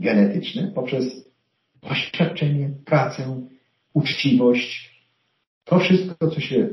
genetyczne poprzez doświadczenie, pracę, uczciwość, To wszystko,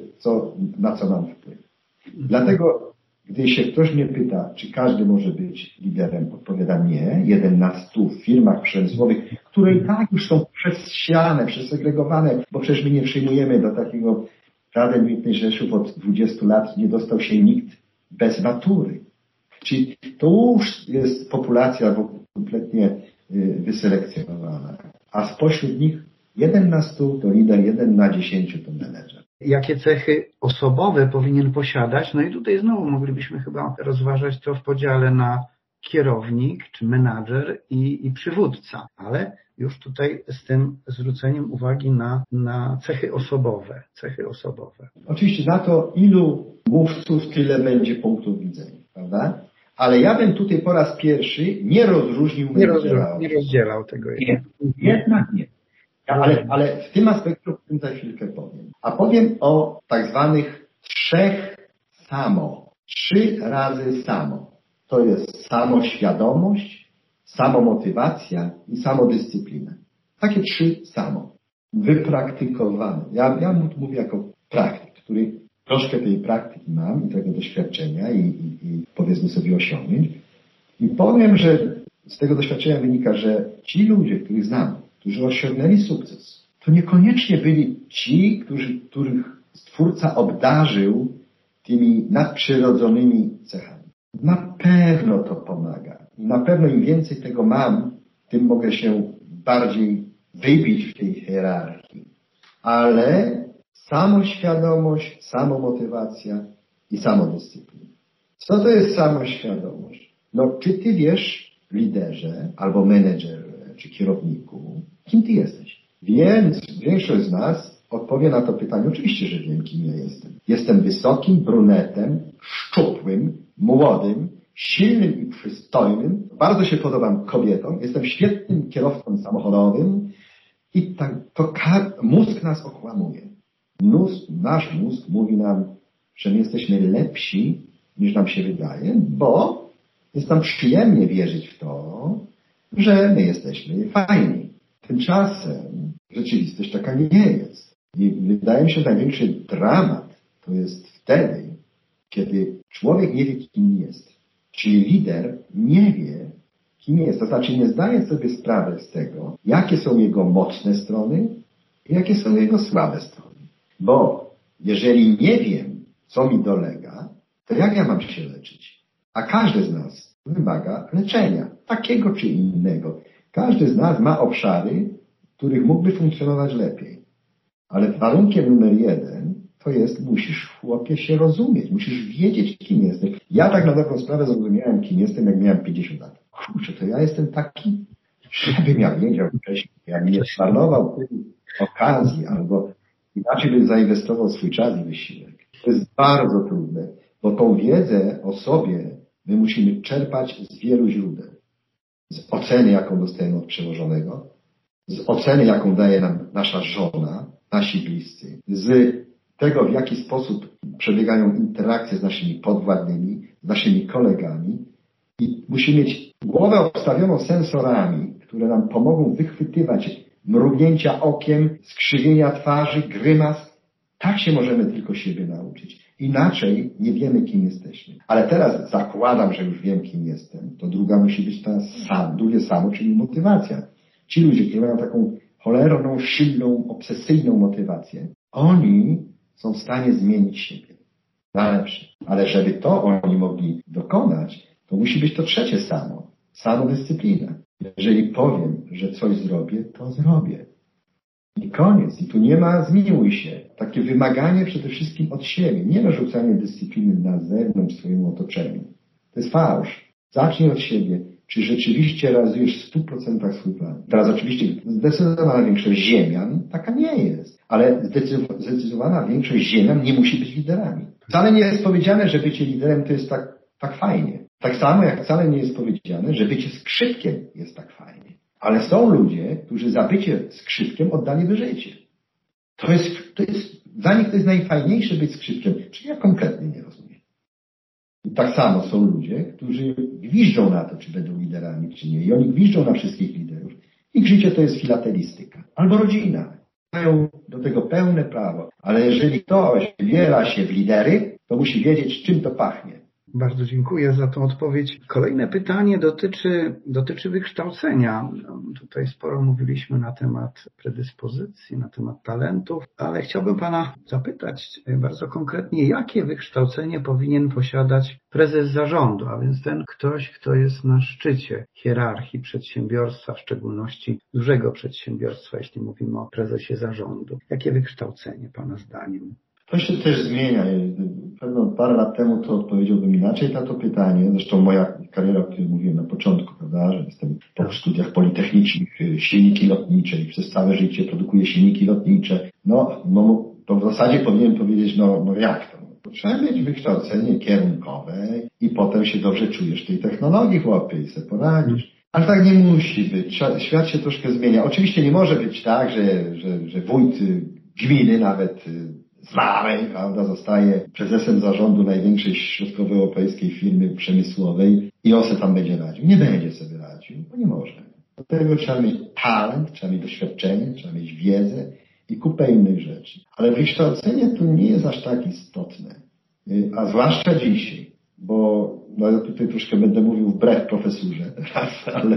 na co mam wpływ. Dlatego, gdy się ktoś mnie pyta, czy każdy może być liderem, odpowiadam nie. 1 na 100 w firmach przemysłowych, które i tak już są przesiane, przesegregowane, bo przecież my nie przyjmujemy do takiego Radę Gminnej Rzeszów od 20 lat nie dostał się nikt bez matury. Czyli to już jest populacja kompletnie wyselekcjonowana. A spośród nich 1 na 100 to lider, 1 na 10 to menedżer. Jakie cechy osobowe powinien posiadać? No i tutaj znowu moglibyśmy chyba rozważać to w podziale na kierownik, czy menadżer i przywódca. Ale już tutaj z tym zwróceniem uwagi na cechy osobowe. Oczywiście na to, ilu mówców, tyle będzie punktów widzenia, prawda? Ale ja bym tutaj po raz pierwszy nie rozróżnił menedżera. Nie rozdzielał tego. Jednak nie. Ale w tym aspekcie, o którym za chwilkę powiem. A powiem o tak zwanych 3 samo. 3 razy samo. To jest samoświadomość, samomotywacja i samodyscyplina. Takie 3 samo. Wypraktykowane. Ja mówię jako praktyk, który troszkę tej praktyki mam i tego doświadczenia i powiedzmy sobie osiągnięć. I powiem, że z tego doświadczenia wynika, że ci ludzie, których znam, którzy osiągnęli sukces, to niekoniecznie byli ci, których Stwórca obdarzył tymi nadprzyrodzonymi cechami. Na pewno to pomaga. I na pewno im więcej tego mam, tym mogę się bardziej wybić w tej hierarchii. Ale samoświadomość, samomotywacja i samodyscyplina. Co to jest samoświadomość? No, czy ty wiesz, liderze, albo menedżerze, czy kierowniku, kim ty jesteś? Więc większość z nas odpowie na to pytanie, oczywiście, że wiem, kim ja jestem. Jestem wysokim brunetem, szczupłym, młodym, silnym i przystojnym. Bardzo się podobam kobietom. Jestem świetnym kierowcą samochodowym i tak, to mózg nas okłamuje. Nasz mózg mówi nam, że my jesteśmy lepsi, niż nam się wydaje, bo jest nam przyjemnie wierzyć w to, że my jesteśmy fajni. Tymczasem rzeczywistość taka nie jest. I wydaje mi się, że największy dramat to jest wtedy, kiedy człowiek nie wie, kim jest. Czyli lider nie wie, kim jest. To znaczy nie zdaje sobie sprawy z tego, jakie są jego mocne strony i jakie są jego słabe strony. Bo jeżeli nie wiem, co mi dolega, to jak ja mam się leczyć? A każdy z nas wymaga leczenia, takiego czy innego. Każdy z nas ma obszary, w których mógłby funkcjonować lepiej. Ale warunkiem numer 1 to jest, musisz, chłopie, się rozumieć. Musisz wiedzieć, kim jesteś. Ja tak na dobrą sprawę zrozumiałem, kim jestem, jak miałem 50 lat. Kurczę, to ja jestem taki, żebym ja wiedział wcześniej, jak nie zmarnował tej okazji, albo inaczej bym zainwestował swój czas i wysiłek. To jest bardzo trudne, bo tą wiedzę o sobie my musimy czerpać z wielu źródeł. Z oceny, jaką dostajemy od przełożonego, z oceny, jaką daje nam nasza żona, nasi bliscy, z tego, w jaki sposób przebiegają interakcje z naszymi podwładnymi, z naszymi kolegami. I musimy mieć głowę obstawioną sensorami, które nam pomogą wychwytywać mrugnięcia okiem, skrzywienia twarzy, grymas. Tak się możemy tylko siebie nauczyć. Inaczej nie wiemy, kim jesteśmy. Ale teraz zakładam, że już wiem, kim jestem. To druga musi być drugie samo, czyli motywacja. Ci ludzie, którzy mają taką cholerną, silną, obsesyjną motywację, oni są w stanie zmienić siebie na lepsze. Ale żeby to oni mogli dokonać, to musi być to trzecie samo. Samodyscyplina. Jeżeli powiem, że coś zrobię, to zrobię. I koniec. I tu nie ma zmiłuj się. Takie wymaganie przede wszystkim od siebie. Nie narzucanie dyscypliny na zewnątrz swojemu otoczeniu. To jest fałsz. Zacznij od siebie. Czy rzeczywiście realizujesz w 100% swój plan? Teraz oczywiście zdecydowana większość ziemian taka nie jest. Ale zdecydowana większość ziemian nie musi być liderami. Wcale nie jest powiedziane, że bycie liderem to jest tak fajnie. Tak samo jak wcale nie jest powiedziane, że bycie skrzypkiem jest tak fajnie. Ale są ludzie, którzy za bycie skrzypkiem oddaliby życie. To jest, dla nich to jest najfajniejsze być skrzypkiem. Czyli ja kompletnie nie rozumiem. I tak samo są ludzie, którzy gwiżdżą na to, czy będą liderami, czy nie. I oni gwiżdżą na wszystkich liderów. Ich życie to jest filatelistyka. Albo rodzina. mają do tego pełne prawo. Ale jeżeli ktoś wybiera się w lidery, to musi wiedzieć, czym to pachnie. Bardzo dziękuję za tą odpowiedź. Kolejne pytanie dotyczy wykształcenia. Tutaj sporo mówiliśmy na temat predyspozycji, na temat talentów, ale chciałbym pana zapytać bardzo konkretnie, jakie wykształcenie powinien posiadać prezes zarządu, a więc ten ktoś, kto jest na szczycie hierarchii przedsiębiorstwa, w szczególności dużego przedsiębiorstwa, jeśli mówimy o prezesie zarządu. Jakie wykształcenie pana zdaniem? To się też zmienia. Pewno parę lat temu to odpowiedziałbym inaczej na to pytanie. Zresztą moja kariera, o której mówiłem na początku, prawda, że jestem po studiach politechnicznych, silniki lotnicze i przez całe życie produkuję silniki lotnicze. No to w zasadzie powinienem powiedzieć, no jak to? Trzeba mieć wykształcenie kierunkowe i potem się dobrze czujesz w tej technologii, chłopie, i sobie poradzisz. Ale tak nie musi być. Świat się troszkę zmienia. Oczywiście nie może być tak, że wójt gminy, nawet z małej, prawda, zostaje prezesem zarządu największej środkowoeuropejskiej firmy przemysłowej i on sobie tam będzie radził. Nie będzie sobie radził, bo nie może. Do tego trzeba mieć talent, trzeba mieć doświadczenie, trzeba mieć wiedzę i kupę innych rzeczy. Ale wykształcenie tu nie jest aż tak istotne. A zwłaszcza dzisiaj, bo ja tutaj troszkę będę mówił wbrew profesurze teraz,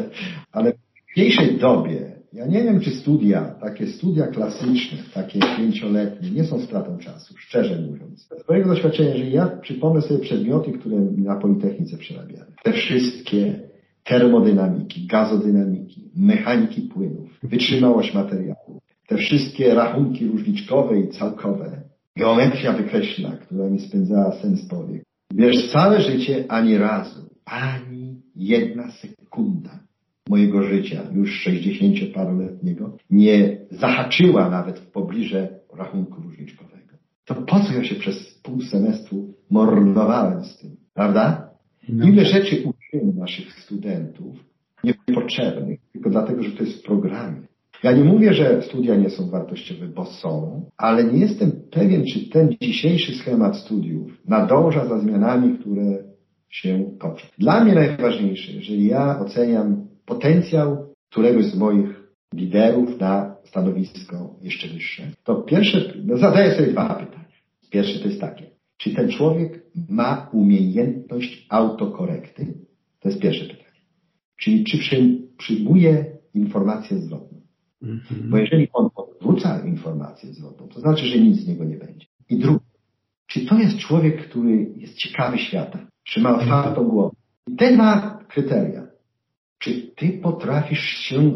ale w dzisiejszej dobie ja nie wiem, czy takie studia klasyczne, takie 5-letnie, nie są stratą czasu, szczerze mówiąc. Z mojego doświadczenia, jeżeli ja przypomnę sobie przedmioty, które na Politechnice przerabiałem, te wszystkie termodynamiki, gazodynamiki, mechaniki płynów, wytrzymałość materiału, te wszystkie rachunki różniczkowe i całkowe, geometria wykreślna, która mi spędzała sens powiek. Wiesz, całe życie ani razu, ani jedna sekunda mojego życia, już 60-paroletniego, nie zahaczyła nawet w pobliżu rachunku różniczkowego. To po co ja się przez pół semestru mordowałem z tym, prawda? Ile rzeczy uczyłem naszych studentów niepotrzebnych, tylko dlatego, że to jest w programie. Ja nie mówię, że studia nie są wartościowe, bo są, ale nie jestem pewien, czy ten dzisiejszy schemat studiów nadąża za zmianami, które się toczą. Dla mnie najważniejsze, jeżeli ja oceniam potencjał któregoś z moich liderów na stanowisko jeszcze wyższe, to pierwsze, zadaję sobie 2 pytania. Pierwsze to jest takie, czy ten człowiek ma umiejętność autokorekty? To jest pierwsze pytanie. Czyli czy przyjmuje informację zwrotną? Bo jeżeli on odwróca informację zwrotną, to znaczy, że nic z niego nie będzie. I drugie, czy to jest człowiek, który jest ciekawy świata, czy ma otwartą głowę? I te 2 kryteria. Czy ty potrafisz się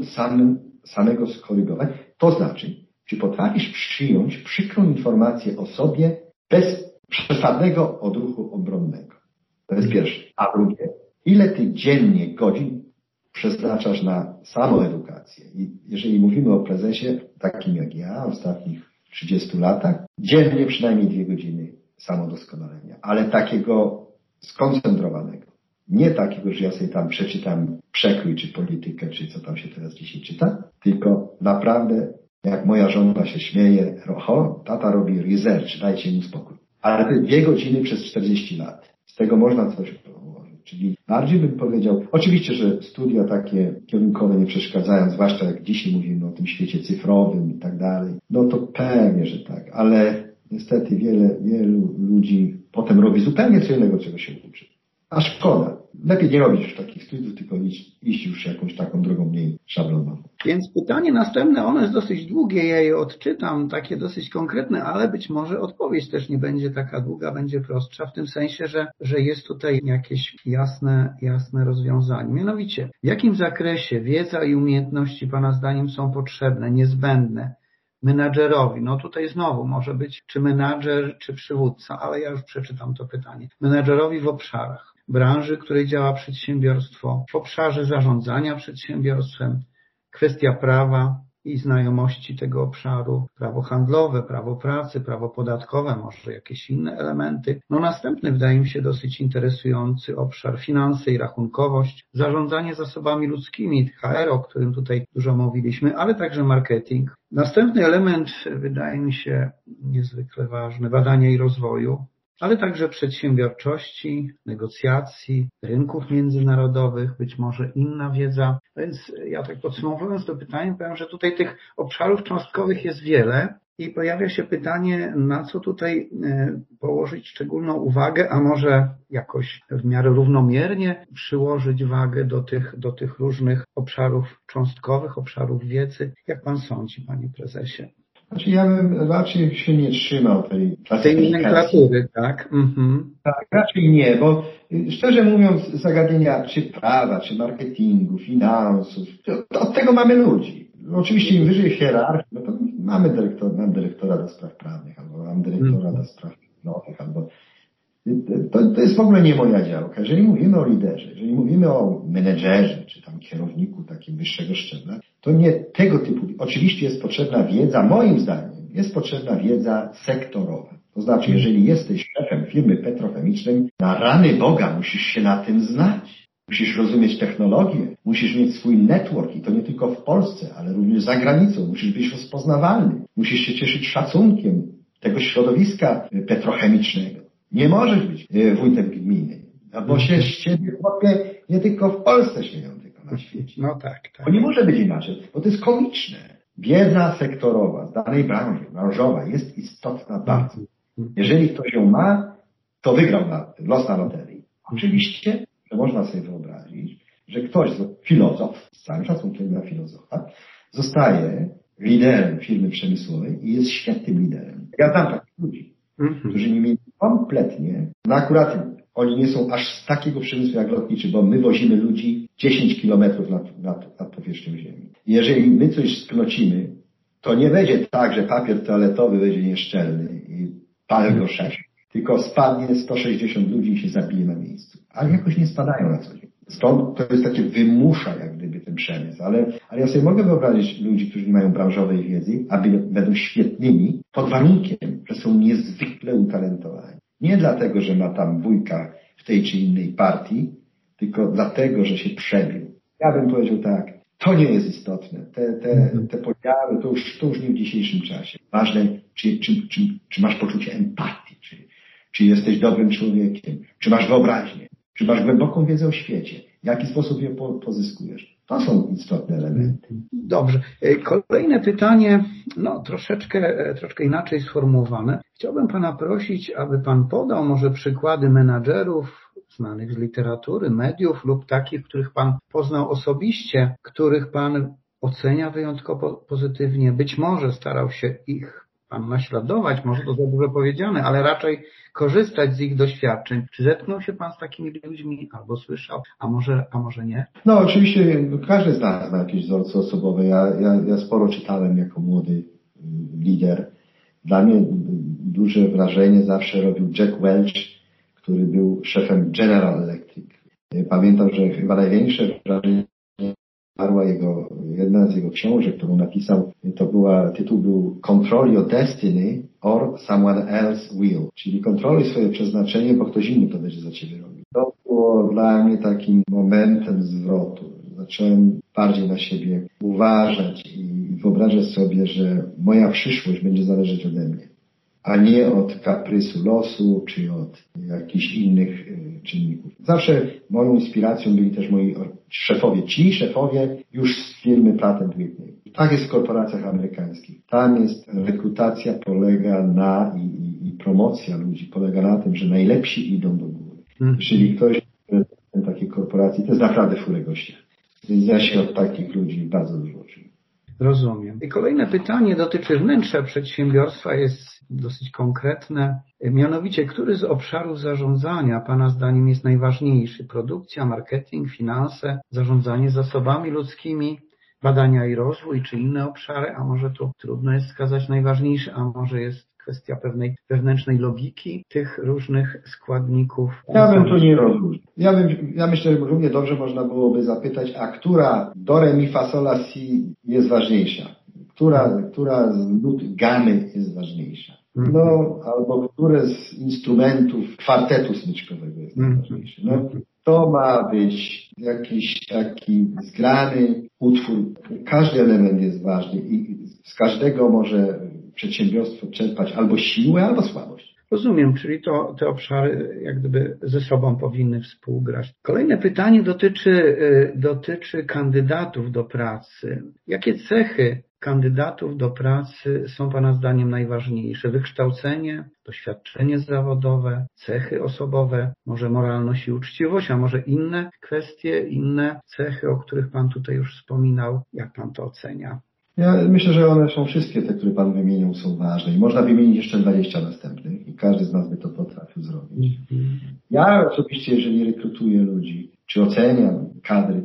samego skorygować? To znaczy, czy potrafisz przyjąć przykrą informację o sobie bez przesadnego odruchu obronnego? To jest pierwsze. A drugie, ile ty dziennie godzin przeznaczasz na samoedukację? I jeżeli mówimy o prezesie takim jak ja, ostatnich 30 latach, dziennie przynajmniej 2 godziny samodoskonalenia, ale takiego skoncentrowanego. Nie takiego, że ja sobie tam przeczytam przekrój, czy politykę, czy co tam się teraz dzisiaj czyta, tylko naprawdę, jak moja żona się śmieje, tata robi research, dajcie mu spokój. Ale te 2 godziny przez 40 lat, z tego można coś ułożyć. Czyli bardziej bym powiedział, oczywiście, że studia takie kierunkowe nie przeszkadzają, zwłaszcza jak dzisiaj mówimy o tym świecie cyfrowym i tak dalej, no to pewnie, że tak, ale niestety wielu ludzi potem robi zupełnie co innego, czego się uczy. A szkoda. Lepiej nie robić już takich studiów, tylko iść już jakąś taką drogą mniej szablonową. Więc pytanie następne, ono jest dosyć długie, ja je odczytam, takie dosyć konkretne, ale być może odpowiedź też nie będzie taka długa, będzie prostsza, w tym sensie, że jest tutaj jakieś jasne rozwiązanie. Mianowicie, w jakim zakresie wiedza i umiejętności Pana zdaniem są potrzebne, niezbędne menadżerowi? No tutaj znowu może być czy menadżer, czy przywódca, ale ja już przeczytam to pytanie. Menadżerowi w obszarach branży, w której działa przedsiębiorstwo, w obszarze zarządzania przedsiębiorstwem, kwestia prawa i znajomości tego obszaru, prawo handlowe, prawo pracy, prawo podatkowe, może jakieś inne elementy. No następny wydaje mi się dosyć interesujący obszar finanse i rachunkowość, zarządzanie zasobami ludzkimi, HR, o którym tutaj dużo mówiliśmy, ale także marketing. Następny element wydaje mi się niezwykle ważny, badania i rozwoju. ale także przedsiębiorczości, negocjacji, rynków międzynarodowych, być może inna wiedza. Więc ja tak podsumowując to pytanie, powiem, że tutaj tych obszarów cząstkowych jest wiele i pojawia się pytanie, na co tutaj położyć szczególną uwagę, a może jakoś w miarę równomiernie przyłożyć wagę do tych różnych obszarów cząstkowych, obszarów wiedzy. Jak pan sądzi, panie prezesie? Znaczy ja bym raczej się nie trzymał tej nomenklatury, tak? Tak, raczej nie, bo szczerze mówiąc zagadnienia czy prawa, czy marketingu, finansów, to od tego mamy ludzi. Oczywiście im wyżej w hierarchii, no to mam dyrektora do spraw prawnych, albo mam dyrektora do spraw nowych, albo to jest w ogóle nie moja działka. Jeżeli mówimy o liderze, jeżeli mówimy o menedżerze, czy tam kierowniku takiego wyższego szczebla, to nie tego typu, oczywiście jest potrzebna wiedza, moim zdaniem, jest potrzebna wiedza sektorowa. To znaczy, jeżeli jesteś szefem firmy petrochemicznej, na rany Boga musisz się na tym znać. Musisz rozumieć technologię, musisz mieć swój network i to nie tylko w Polsce, ale również za granicą. Musisz być rozpoznawalny, musisz się cieszyć szacunkiem tego środowiska petrochemicznego. Nie możesz być wójtem gminy, bo się z ciebie nie tylko w Polsce śmieją, tylko na świecie. No tak. Bo nie może być inaczej, bo to jest komiczne. Wiedza sektorowa z danej branżowa jest istotna bardzo. Jeżeli ktoś ją ma, to wygrał los na loterii. Oczywiście, że można sobie wyobrazić, że ktoś, filozof, z całym szacunkiem dla filozofa, zostaje liderem firmy przemysłowej i jest świetnym liderem. Ja znam takich ludzi, którzy nie mieli kompletnie, no akurat oni nie są aż z takiego przemysłu jak lotniczy, bo my wozimy ludzi 10 kilometrów nad powierzchnią Ziemi. Jeżeli my coś sknocimy, to nie będzie tak, że papier toaletowy będzie nieszczelny i pal go 6, tylko spadnie 160 ludzi i się zabije na miejscu. Ale jakoś nie spadają na co dzień. Stąd to jest takie wymusza jak gdyby ten przemysł. Ale ja sobie mogę wyobrazić ludzi, którzy nie mają branżowej wiedzy, a będą świetnymi pod warunkiem, że są niezwykle utalentowani. Nie dlatego, że ma tam wujka w tej czy innej partii, tylko dlatego, że się przebił. Ja bym powiedział tak, to nie jest istotne. Te podziały to już nie w dzisiejszym czasie. Ważne, czy masz poczucie empatii, czy jesteś dobrym człowiekiem, czy masz wyobraźnię, czy masz głęboką wiedzę o świecie, w jaki sposób je pozyskujesz. To są istotne elementy. Dobrze. Kolejne pytanie, troszeczkę inaczej sformułowane. Chciałbym pana prosić, aby pan podał może przykłady menadżerów znanych z literatury, mediów lub takich, których pan poznał osobiście, których pan ocenia wyjątkowo pozytywnie. Być może starał się ich pan naśladować, może to za dużo powiedziane, ale raczej korzystać z ich doświadczeń. Czy zetknął się pan z takimi ludźmi albo słyszał, a może nie? No oczywiście każdy z nas ma jakieś wzorce osobowe. Ja sporo czytałem jako młody lider. Dla mnie duże wrażenie zawsze robił Jack Welch, który był szefem General Electric. Pamiętam, że chyba największe wrażenie jedna z jego książek, którą napisał, tytuł był Control Your Destiny or Someone Else Will, czyli kontroluj swoje przeznaczenie, bo ktoś inny to będzie za ciebie robił. To było dla mnie takim momentem zwrotu. Zacząłem bardziej na siebie uważać i wyobrażać sobie, że moja przyszłość będzie zależeć ode mnie, a nie od kaprysu losu, czy od jakichś innych czynników. Zawsze moją inspiracją byli też moi szefowie. Ci szefowie już z firmy Pratt & Whitney. Tak jest w korporacjach amerykańskich. Tam jest rekrutacja polega na i promocja ludzi polega na tym, że najlepsi idą do góry. Czyli ktoś w takiej korporacji to jest naprawdę furę gościa. Więc ja się od takich ludzi bardzo dużo uczę. Rozumiem. I kolejne pytanie dotyczy wnętrza przedsiębiorstwa, jest dosyć konkretne. Mianowicie, który z obszarów zarządzania pana zdaniem jest najważniejszy? Produkcja, marketing, finanse, zarządzanie zasobami ludzkimi, badania i rozwój, czy inne obszary? A może tu trudno jest wskazać najważniejszy, a może jest kwestia pewnej wewnętrznej logiki tych różnych składników? Ja bym tu nie rozróżnił. Ja myślę, że równie dobrze można byłoby zapytać, a która do re mi fa sol la si jest ważniejsza? Która z nut gamy jest ważniejsza? No, albo które z instrumentów kwartetu smyczkowego jest najważniejsze? No, to ma być jakiś taki zgrany utwór. Każdy element jest ważny i z każdego może przedsiębiorstwo czerpać albo siłę, albo słabość. Rozumiem, czyli te obszary jak gdyby ze sobą powinny współgrać. Kolejne pytanie dotyczy kandydatów do pracy. Jakie cechy kandydatów do pracy są Pana zdaniem najważniejsze? Wykształcenie, doświadczenie zawodowe, cechy osobowe, może moralność i uczciwość, a może inne kwestie, inne cechy, o których Pan tutaj już wspominał. Jak Pan to ocenia? Ja myślę, że one są wszystkie te, które Pan wymienił, są ważne i można wymienić jeszcze 20 następnych i każdy z nas by to potrafił zrobić. Ja osobiście, jeżeli rekrutuję ludzi, czy oceniam kadry,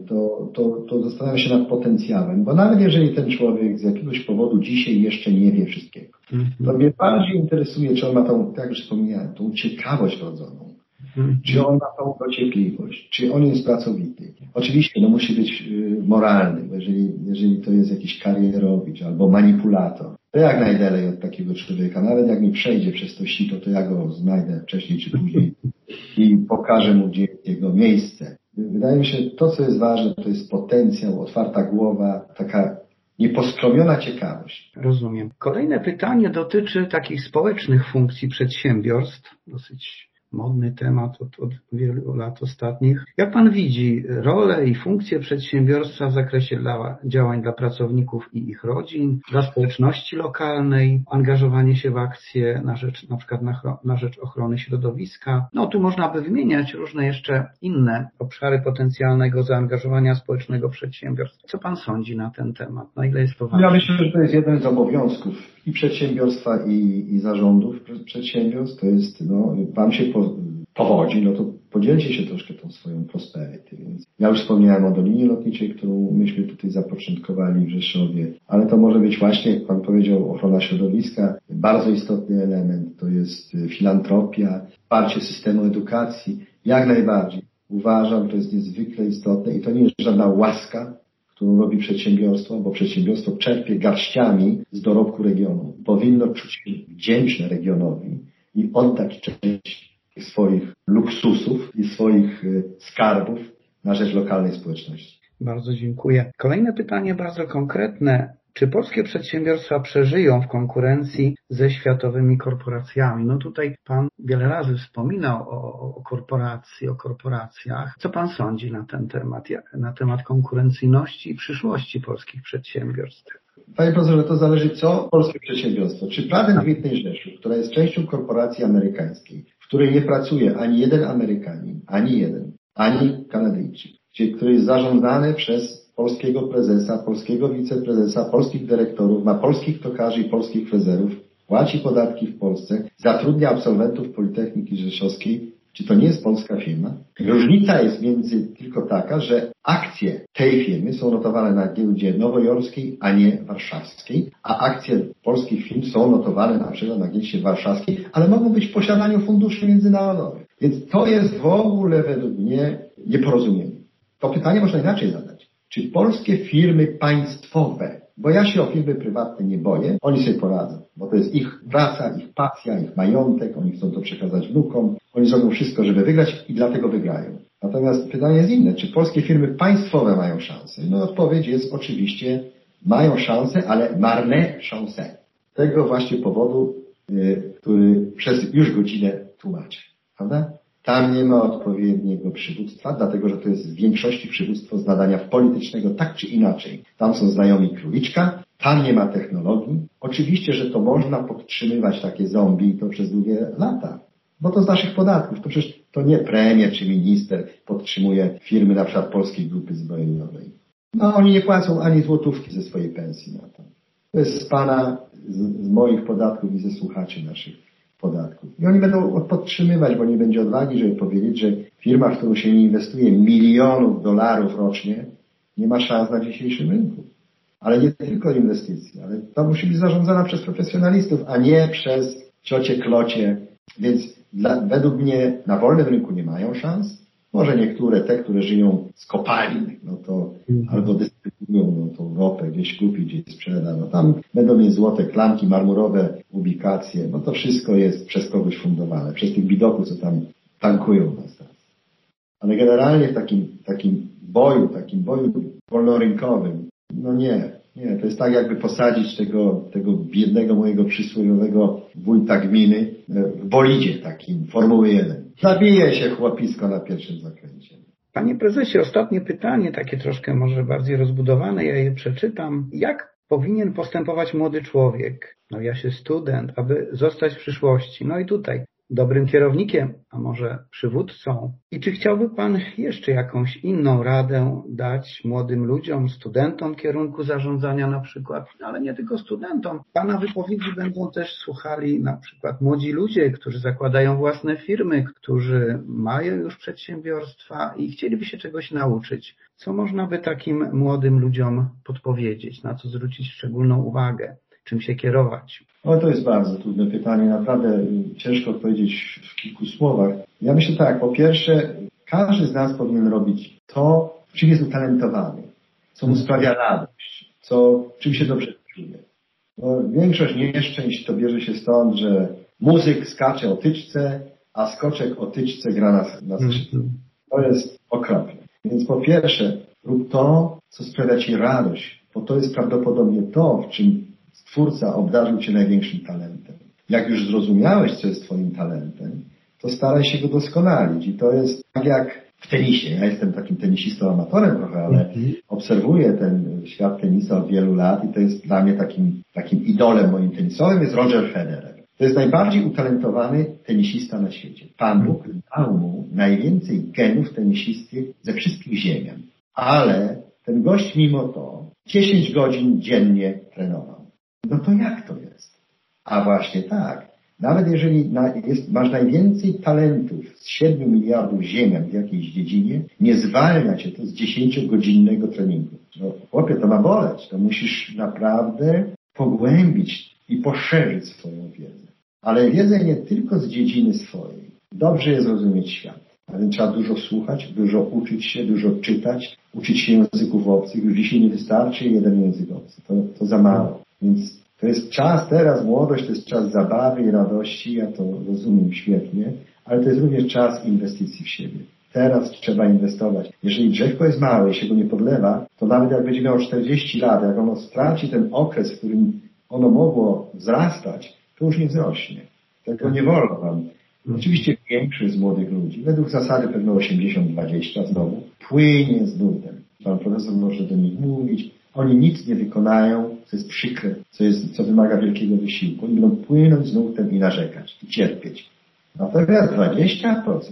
to zastanawiam się nad potencjałem, bo nawet jeżeli ten człowiek z jakiegoś powodu dzisiaj jeszcze nie wie wszystkiego, to mnie bardziej interesuje, czy on ma tą, tak jak już wspomniałem, tą ciekawość rodzoną, czy on ma tą dociekliwość, czy on jest pracowity. Oczywiście, musi być moralny, bo jeżeli to jest jakiś karierowicz albo manipulator, to jak najdalej od takiego człowieka, nawet jak mi przejdzie przez to sito, to ja go znajdę wcześniej czy później i pokażę mu, gdzie jest jego miejsce. Wydaje mi się, to co jest ważne, to jest potencjał, otwarta głowa, taka nieposkromiona ciekawość. Rozumiem. Kolejne pytanie dotyczy takich społecznych funkcji przedsiębiorstw. Dosyć modny temat od wielu lat ostatnich. Jak Pan widzi rolę i funkcję przedsiębiorstwa w zakresie działań dla pracowników i ich rodzin, dla społeczności lokalnej, angażowanie się w akcje na rzecz, na przykład na rzecz ochrony środowiska? Tu można by wymieniać różne jeszcze inne obszary potencjalnego zaangażowania społecznego przedsiębiorstw. Co Pan sądzi na ten temat? Na ile jest to ważne? Ja myślę, że to jest jeden z obowiązków i przedsiębiorstwa, i zarządów przedsiębiorstw. To jest, Wam się powodzi, to podzielcie się troszkę tą swoją prosperity. Więc ja już wspomniałem o Dolinie Lotniczej, którą myśmy tutaj zapoczątkowali w Rzeszowie, ale to może być właśnie, jak Pan powiedział, ochrona środowiska. Bardzo istotny element to jest filantropia, wsparcie systemu edukacji. Jak najbardziej. Uważam, to jest niezwykle istotne i to nie jest żadna łaska, którą robi przedsiębiorstwo, bo przedsiębiorstwo czerpie garściami z dorobku regionu. Powinno czuć się wdzięczne regionowi i oddać część swoich luksusów i swoich skarbów na rzecz lokalnej społeczności. Bardzo dziękuję. Kolejne pytanie bardzo konkretne. Czy polskie przedsiębiorstwa przeżyją w konkurencji ze światowymi korporacjami? Tutaj Pan wiele razy wspominał o korporacji, o korporacjach. Co Pan sądzi na ten temat, na temat konkurencyjności i przyszłości polskich przedsiębiorstw? Panie profesorze, to zależy co polskie przedsiębiorstwo. Czy Patent Whitney Rzeszów, która jest częścią korporacji amerykańskiej, w której nie pracuje ani jeden Amerykanin, ani Kanadyjczyk, który jest zarządzany przez polskiego prezesa, polskiego wiceprezesa, polskich dyrektorów, ma polskich tokarzy i polskich frezerów, płaci podatki w Polsce, zatrudnia absolwentów Politechniki Rzeszowskiej. Czy to nie jest polska firma? Różnica jest tylko taka, że akcje tej firmy są notowane na giełdzie nowojorskiej, a nie warszawskiej, a akcje polskich firm są notowane na przykład na giełdzie warszawskiej, ale mogą być w posiadaniu funduszy międzynarodowych. Więc to jest w ogóle według mnie nieporozumienie. To pytanie można inaczej zadać. Czy polskie firmy państwowe, bo ja się o firmy prywatne nie boję, oni sobie poradzą, bo to jest ich praca, ich pasja, ich majątek, oni chcą to przekazać wnukom, oni zrobią wszystko, żeby wygrać i dlatego wygrają. Natomiast pytanie jest inne, czy polskie firmy państwowe mają szansę? Odpowiedź jest oczywiście, mają szansę, ale marne szanse. Z tego właśnie powodu, który przez już godzinę tłumaczę, prawda? Tam nie ma odpowiedniego przywództwa, dlatego że to jest w większości przywództwo z nadania politycznego, tak czy inaczej. Tam są znajomi króliczka, tam nie ma technologii. Oczywiście, że to można podtrzymywać takie zombie i to przez długie lata, bo to z naszych podatków. To przecież to nie premier czy minister podtrzymuje firmy na przykład Polskiej Grupy Zbrojeniowej. Oni nie płacą ani złotówki ze swojej pensji na to. To jest z Pana, z moich podatków i ze słuchaczy naszych podatków. I oni będą podtrzymywać, bo nie będzie odwagi, żeby powiedzieć, że firma, w którą się inwestuje milionów dolarów rocznie, nie ma szans na dzisiejszym rynku. Ale nie tylko inwestycje, ale to musi być zarządzana przez profesjonalistów, a nie przez ciocie klocie. Więc według mnie na wolnym rynku nie mają szans. Może niektóre, te, które żyją z kopalin, to albo dystrybuują tą ropę, gdzieś kupi, gdzieś sprzeda. Tam będą mieć złote klamki, marmurowe ubikacje. To wszystko jest przez kogoś fundowane, przez tych bidoków, co tam tankują na stacji. Ale generalnie w takim boju wolnorynkowym, nie. Nie, to jest tak jakby posadzić tego biednego mojego przysłowiowego wójta gminy w bolidzie takim, Formuły 1. Zabije się chłopisko na pierwszym zakręcie. Panie prezesie, ostatnie pytanie, takie troszkę może bardziej rozbudowane, ja je przeczytam. Jak powinien postępować młody człowiek, ja się student, aby zostać w przyszłości? No i tutaj dobrym kierownikiem, a może przywódcą? I czy chciałby Pan jeszcze jakąś inną radę dać młodym ludziom, studentom kierunku zarządzania na przykład, ale nie tylko studentom? Pana wypowiedzi będą też słuchali na przykład młodzi ludzie, którzy zakładają własne firmy, którzy mają już przedsiębiorstwa i chcieliby się czegoś nauczyć. Co można by takim młodym ludziom podpowiedzieć? Na co zwrócić szczególną uwagę? Czym się kierować? To jest bardzo trudne pytanie. Naprawdę ciężko odpowiedzieć w kilku słowach. Ja myślę tak, po pierwsze, każdy z nas powinien robić to, w czym jest utalentowany, co mu sprawia radość, w czym się dobrze czuje. Większość nieszczęść to bierze się stąd, że muzyk skacze o tyczce, a skoczek o tyczce gra na skrzydle. To jest okropne. Więc po pierwsze, rób to, co sprawia ci radość, bo to jest prawdopodobnie to, w czym Stwórca obdarzył cię największym talentem. Jak już zrozumiałeś, co jest twoim talentem, to staraj się go doskonalić. I to jest tak jak w tenisie. Ja jestem takim tenisistą amatorem trochę, ale obserwuję ten świat tenisa od wielu lat i to jest dla mnie takim idolem moim tenisowym jest Roger Federer. To jest najbardziej utalentowany tenisista na świecie. Pan Bóg dał mu najwięcej genów tenisisty ze wszystkich ziemian. Ale ten gość mimo to 10 godzin dziennie trenował. No to jak to jest? A właśnie tak. Nawet jeżeli masz najwięcej talentów z 7 miliardów ziemian w jakiejś dziedzinie, nie zwalnia cię to z 10-godzinnego treningu. Chłopie, to ma boleć. To musisz naprawdę pogłębić i poszerzyć swoją wiedzę. Ale wiedzę nie tylko z dziedziny swojej. Dobrze jest rozumieć świat. A więc trzeba dużo słuchać, dużo uczyć się, dużo czytać, uczyć się języków obcych. Już dzisiaj nie wystarczy jeden język obcy. To za mało. Więc to jest czas teraz, młodość to jest czas zabawy i radości, ja to rozumiem świetnie, ale to jest również czas inwestycji w siebie. Teraz trzeba inwestować. Jeżeli drzewko jest małe i się go nie podlewa, to nawet jak będzie miało 40 lat, jak ono straci ten okres, w którym ono mogło wzrastać, to już nie wzrośnie. Tego nie wolno wam. Oczywiście większość z młodych ludzi, według zasady pewno 80-20 znowu, płynie z nurtem. Pan profesor może do nich mówić. Oni nic nie wykonają, co jest przykre, co wymaga wielkiego wysiłku. Oni będą płynąć z nurtem i narzekać, i cierpieć. Natomiast 20%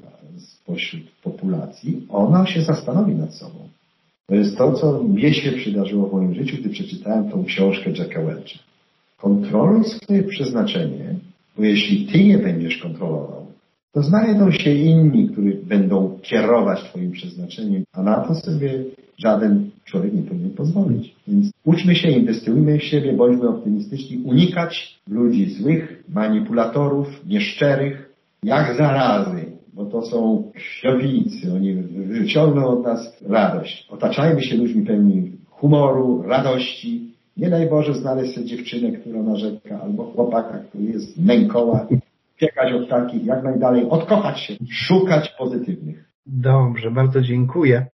spośród populacji, ona się zastanowi nad sobą. To jest to, co mnie się przydarzyło w moim życiu, gdy przeczytałem tą książkę Jacka Welcha. Kontroluj swoje przeznaczenie, bo jeśli ty nie będziesz kontrolował, to znajdą się inni, którzy będą kierować twoim przeznaczeniem, a na to sobie żaden człowiek nie powinien pozwolić. Więc uczmy się, inwestujmy w siebie, bądźmy optymistyczni, unikać ludzi złych, manipulatorów, nieszczerych, jak zarazy, bo to są krwiownicy, oni wyciągną od nas radość. Otaczajmy się ludźmi pełni humoru, radości. Nie daj Boże znaleźć sobie dziewczynę, która narzeka, albo chłopaka, który jest mękoła. Uciekać od takich, jak najdalej, odkochać się, szukać pozytywnych. Dobrze, bardzo dziękuję.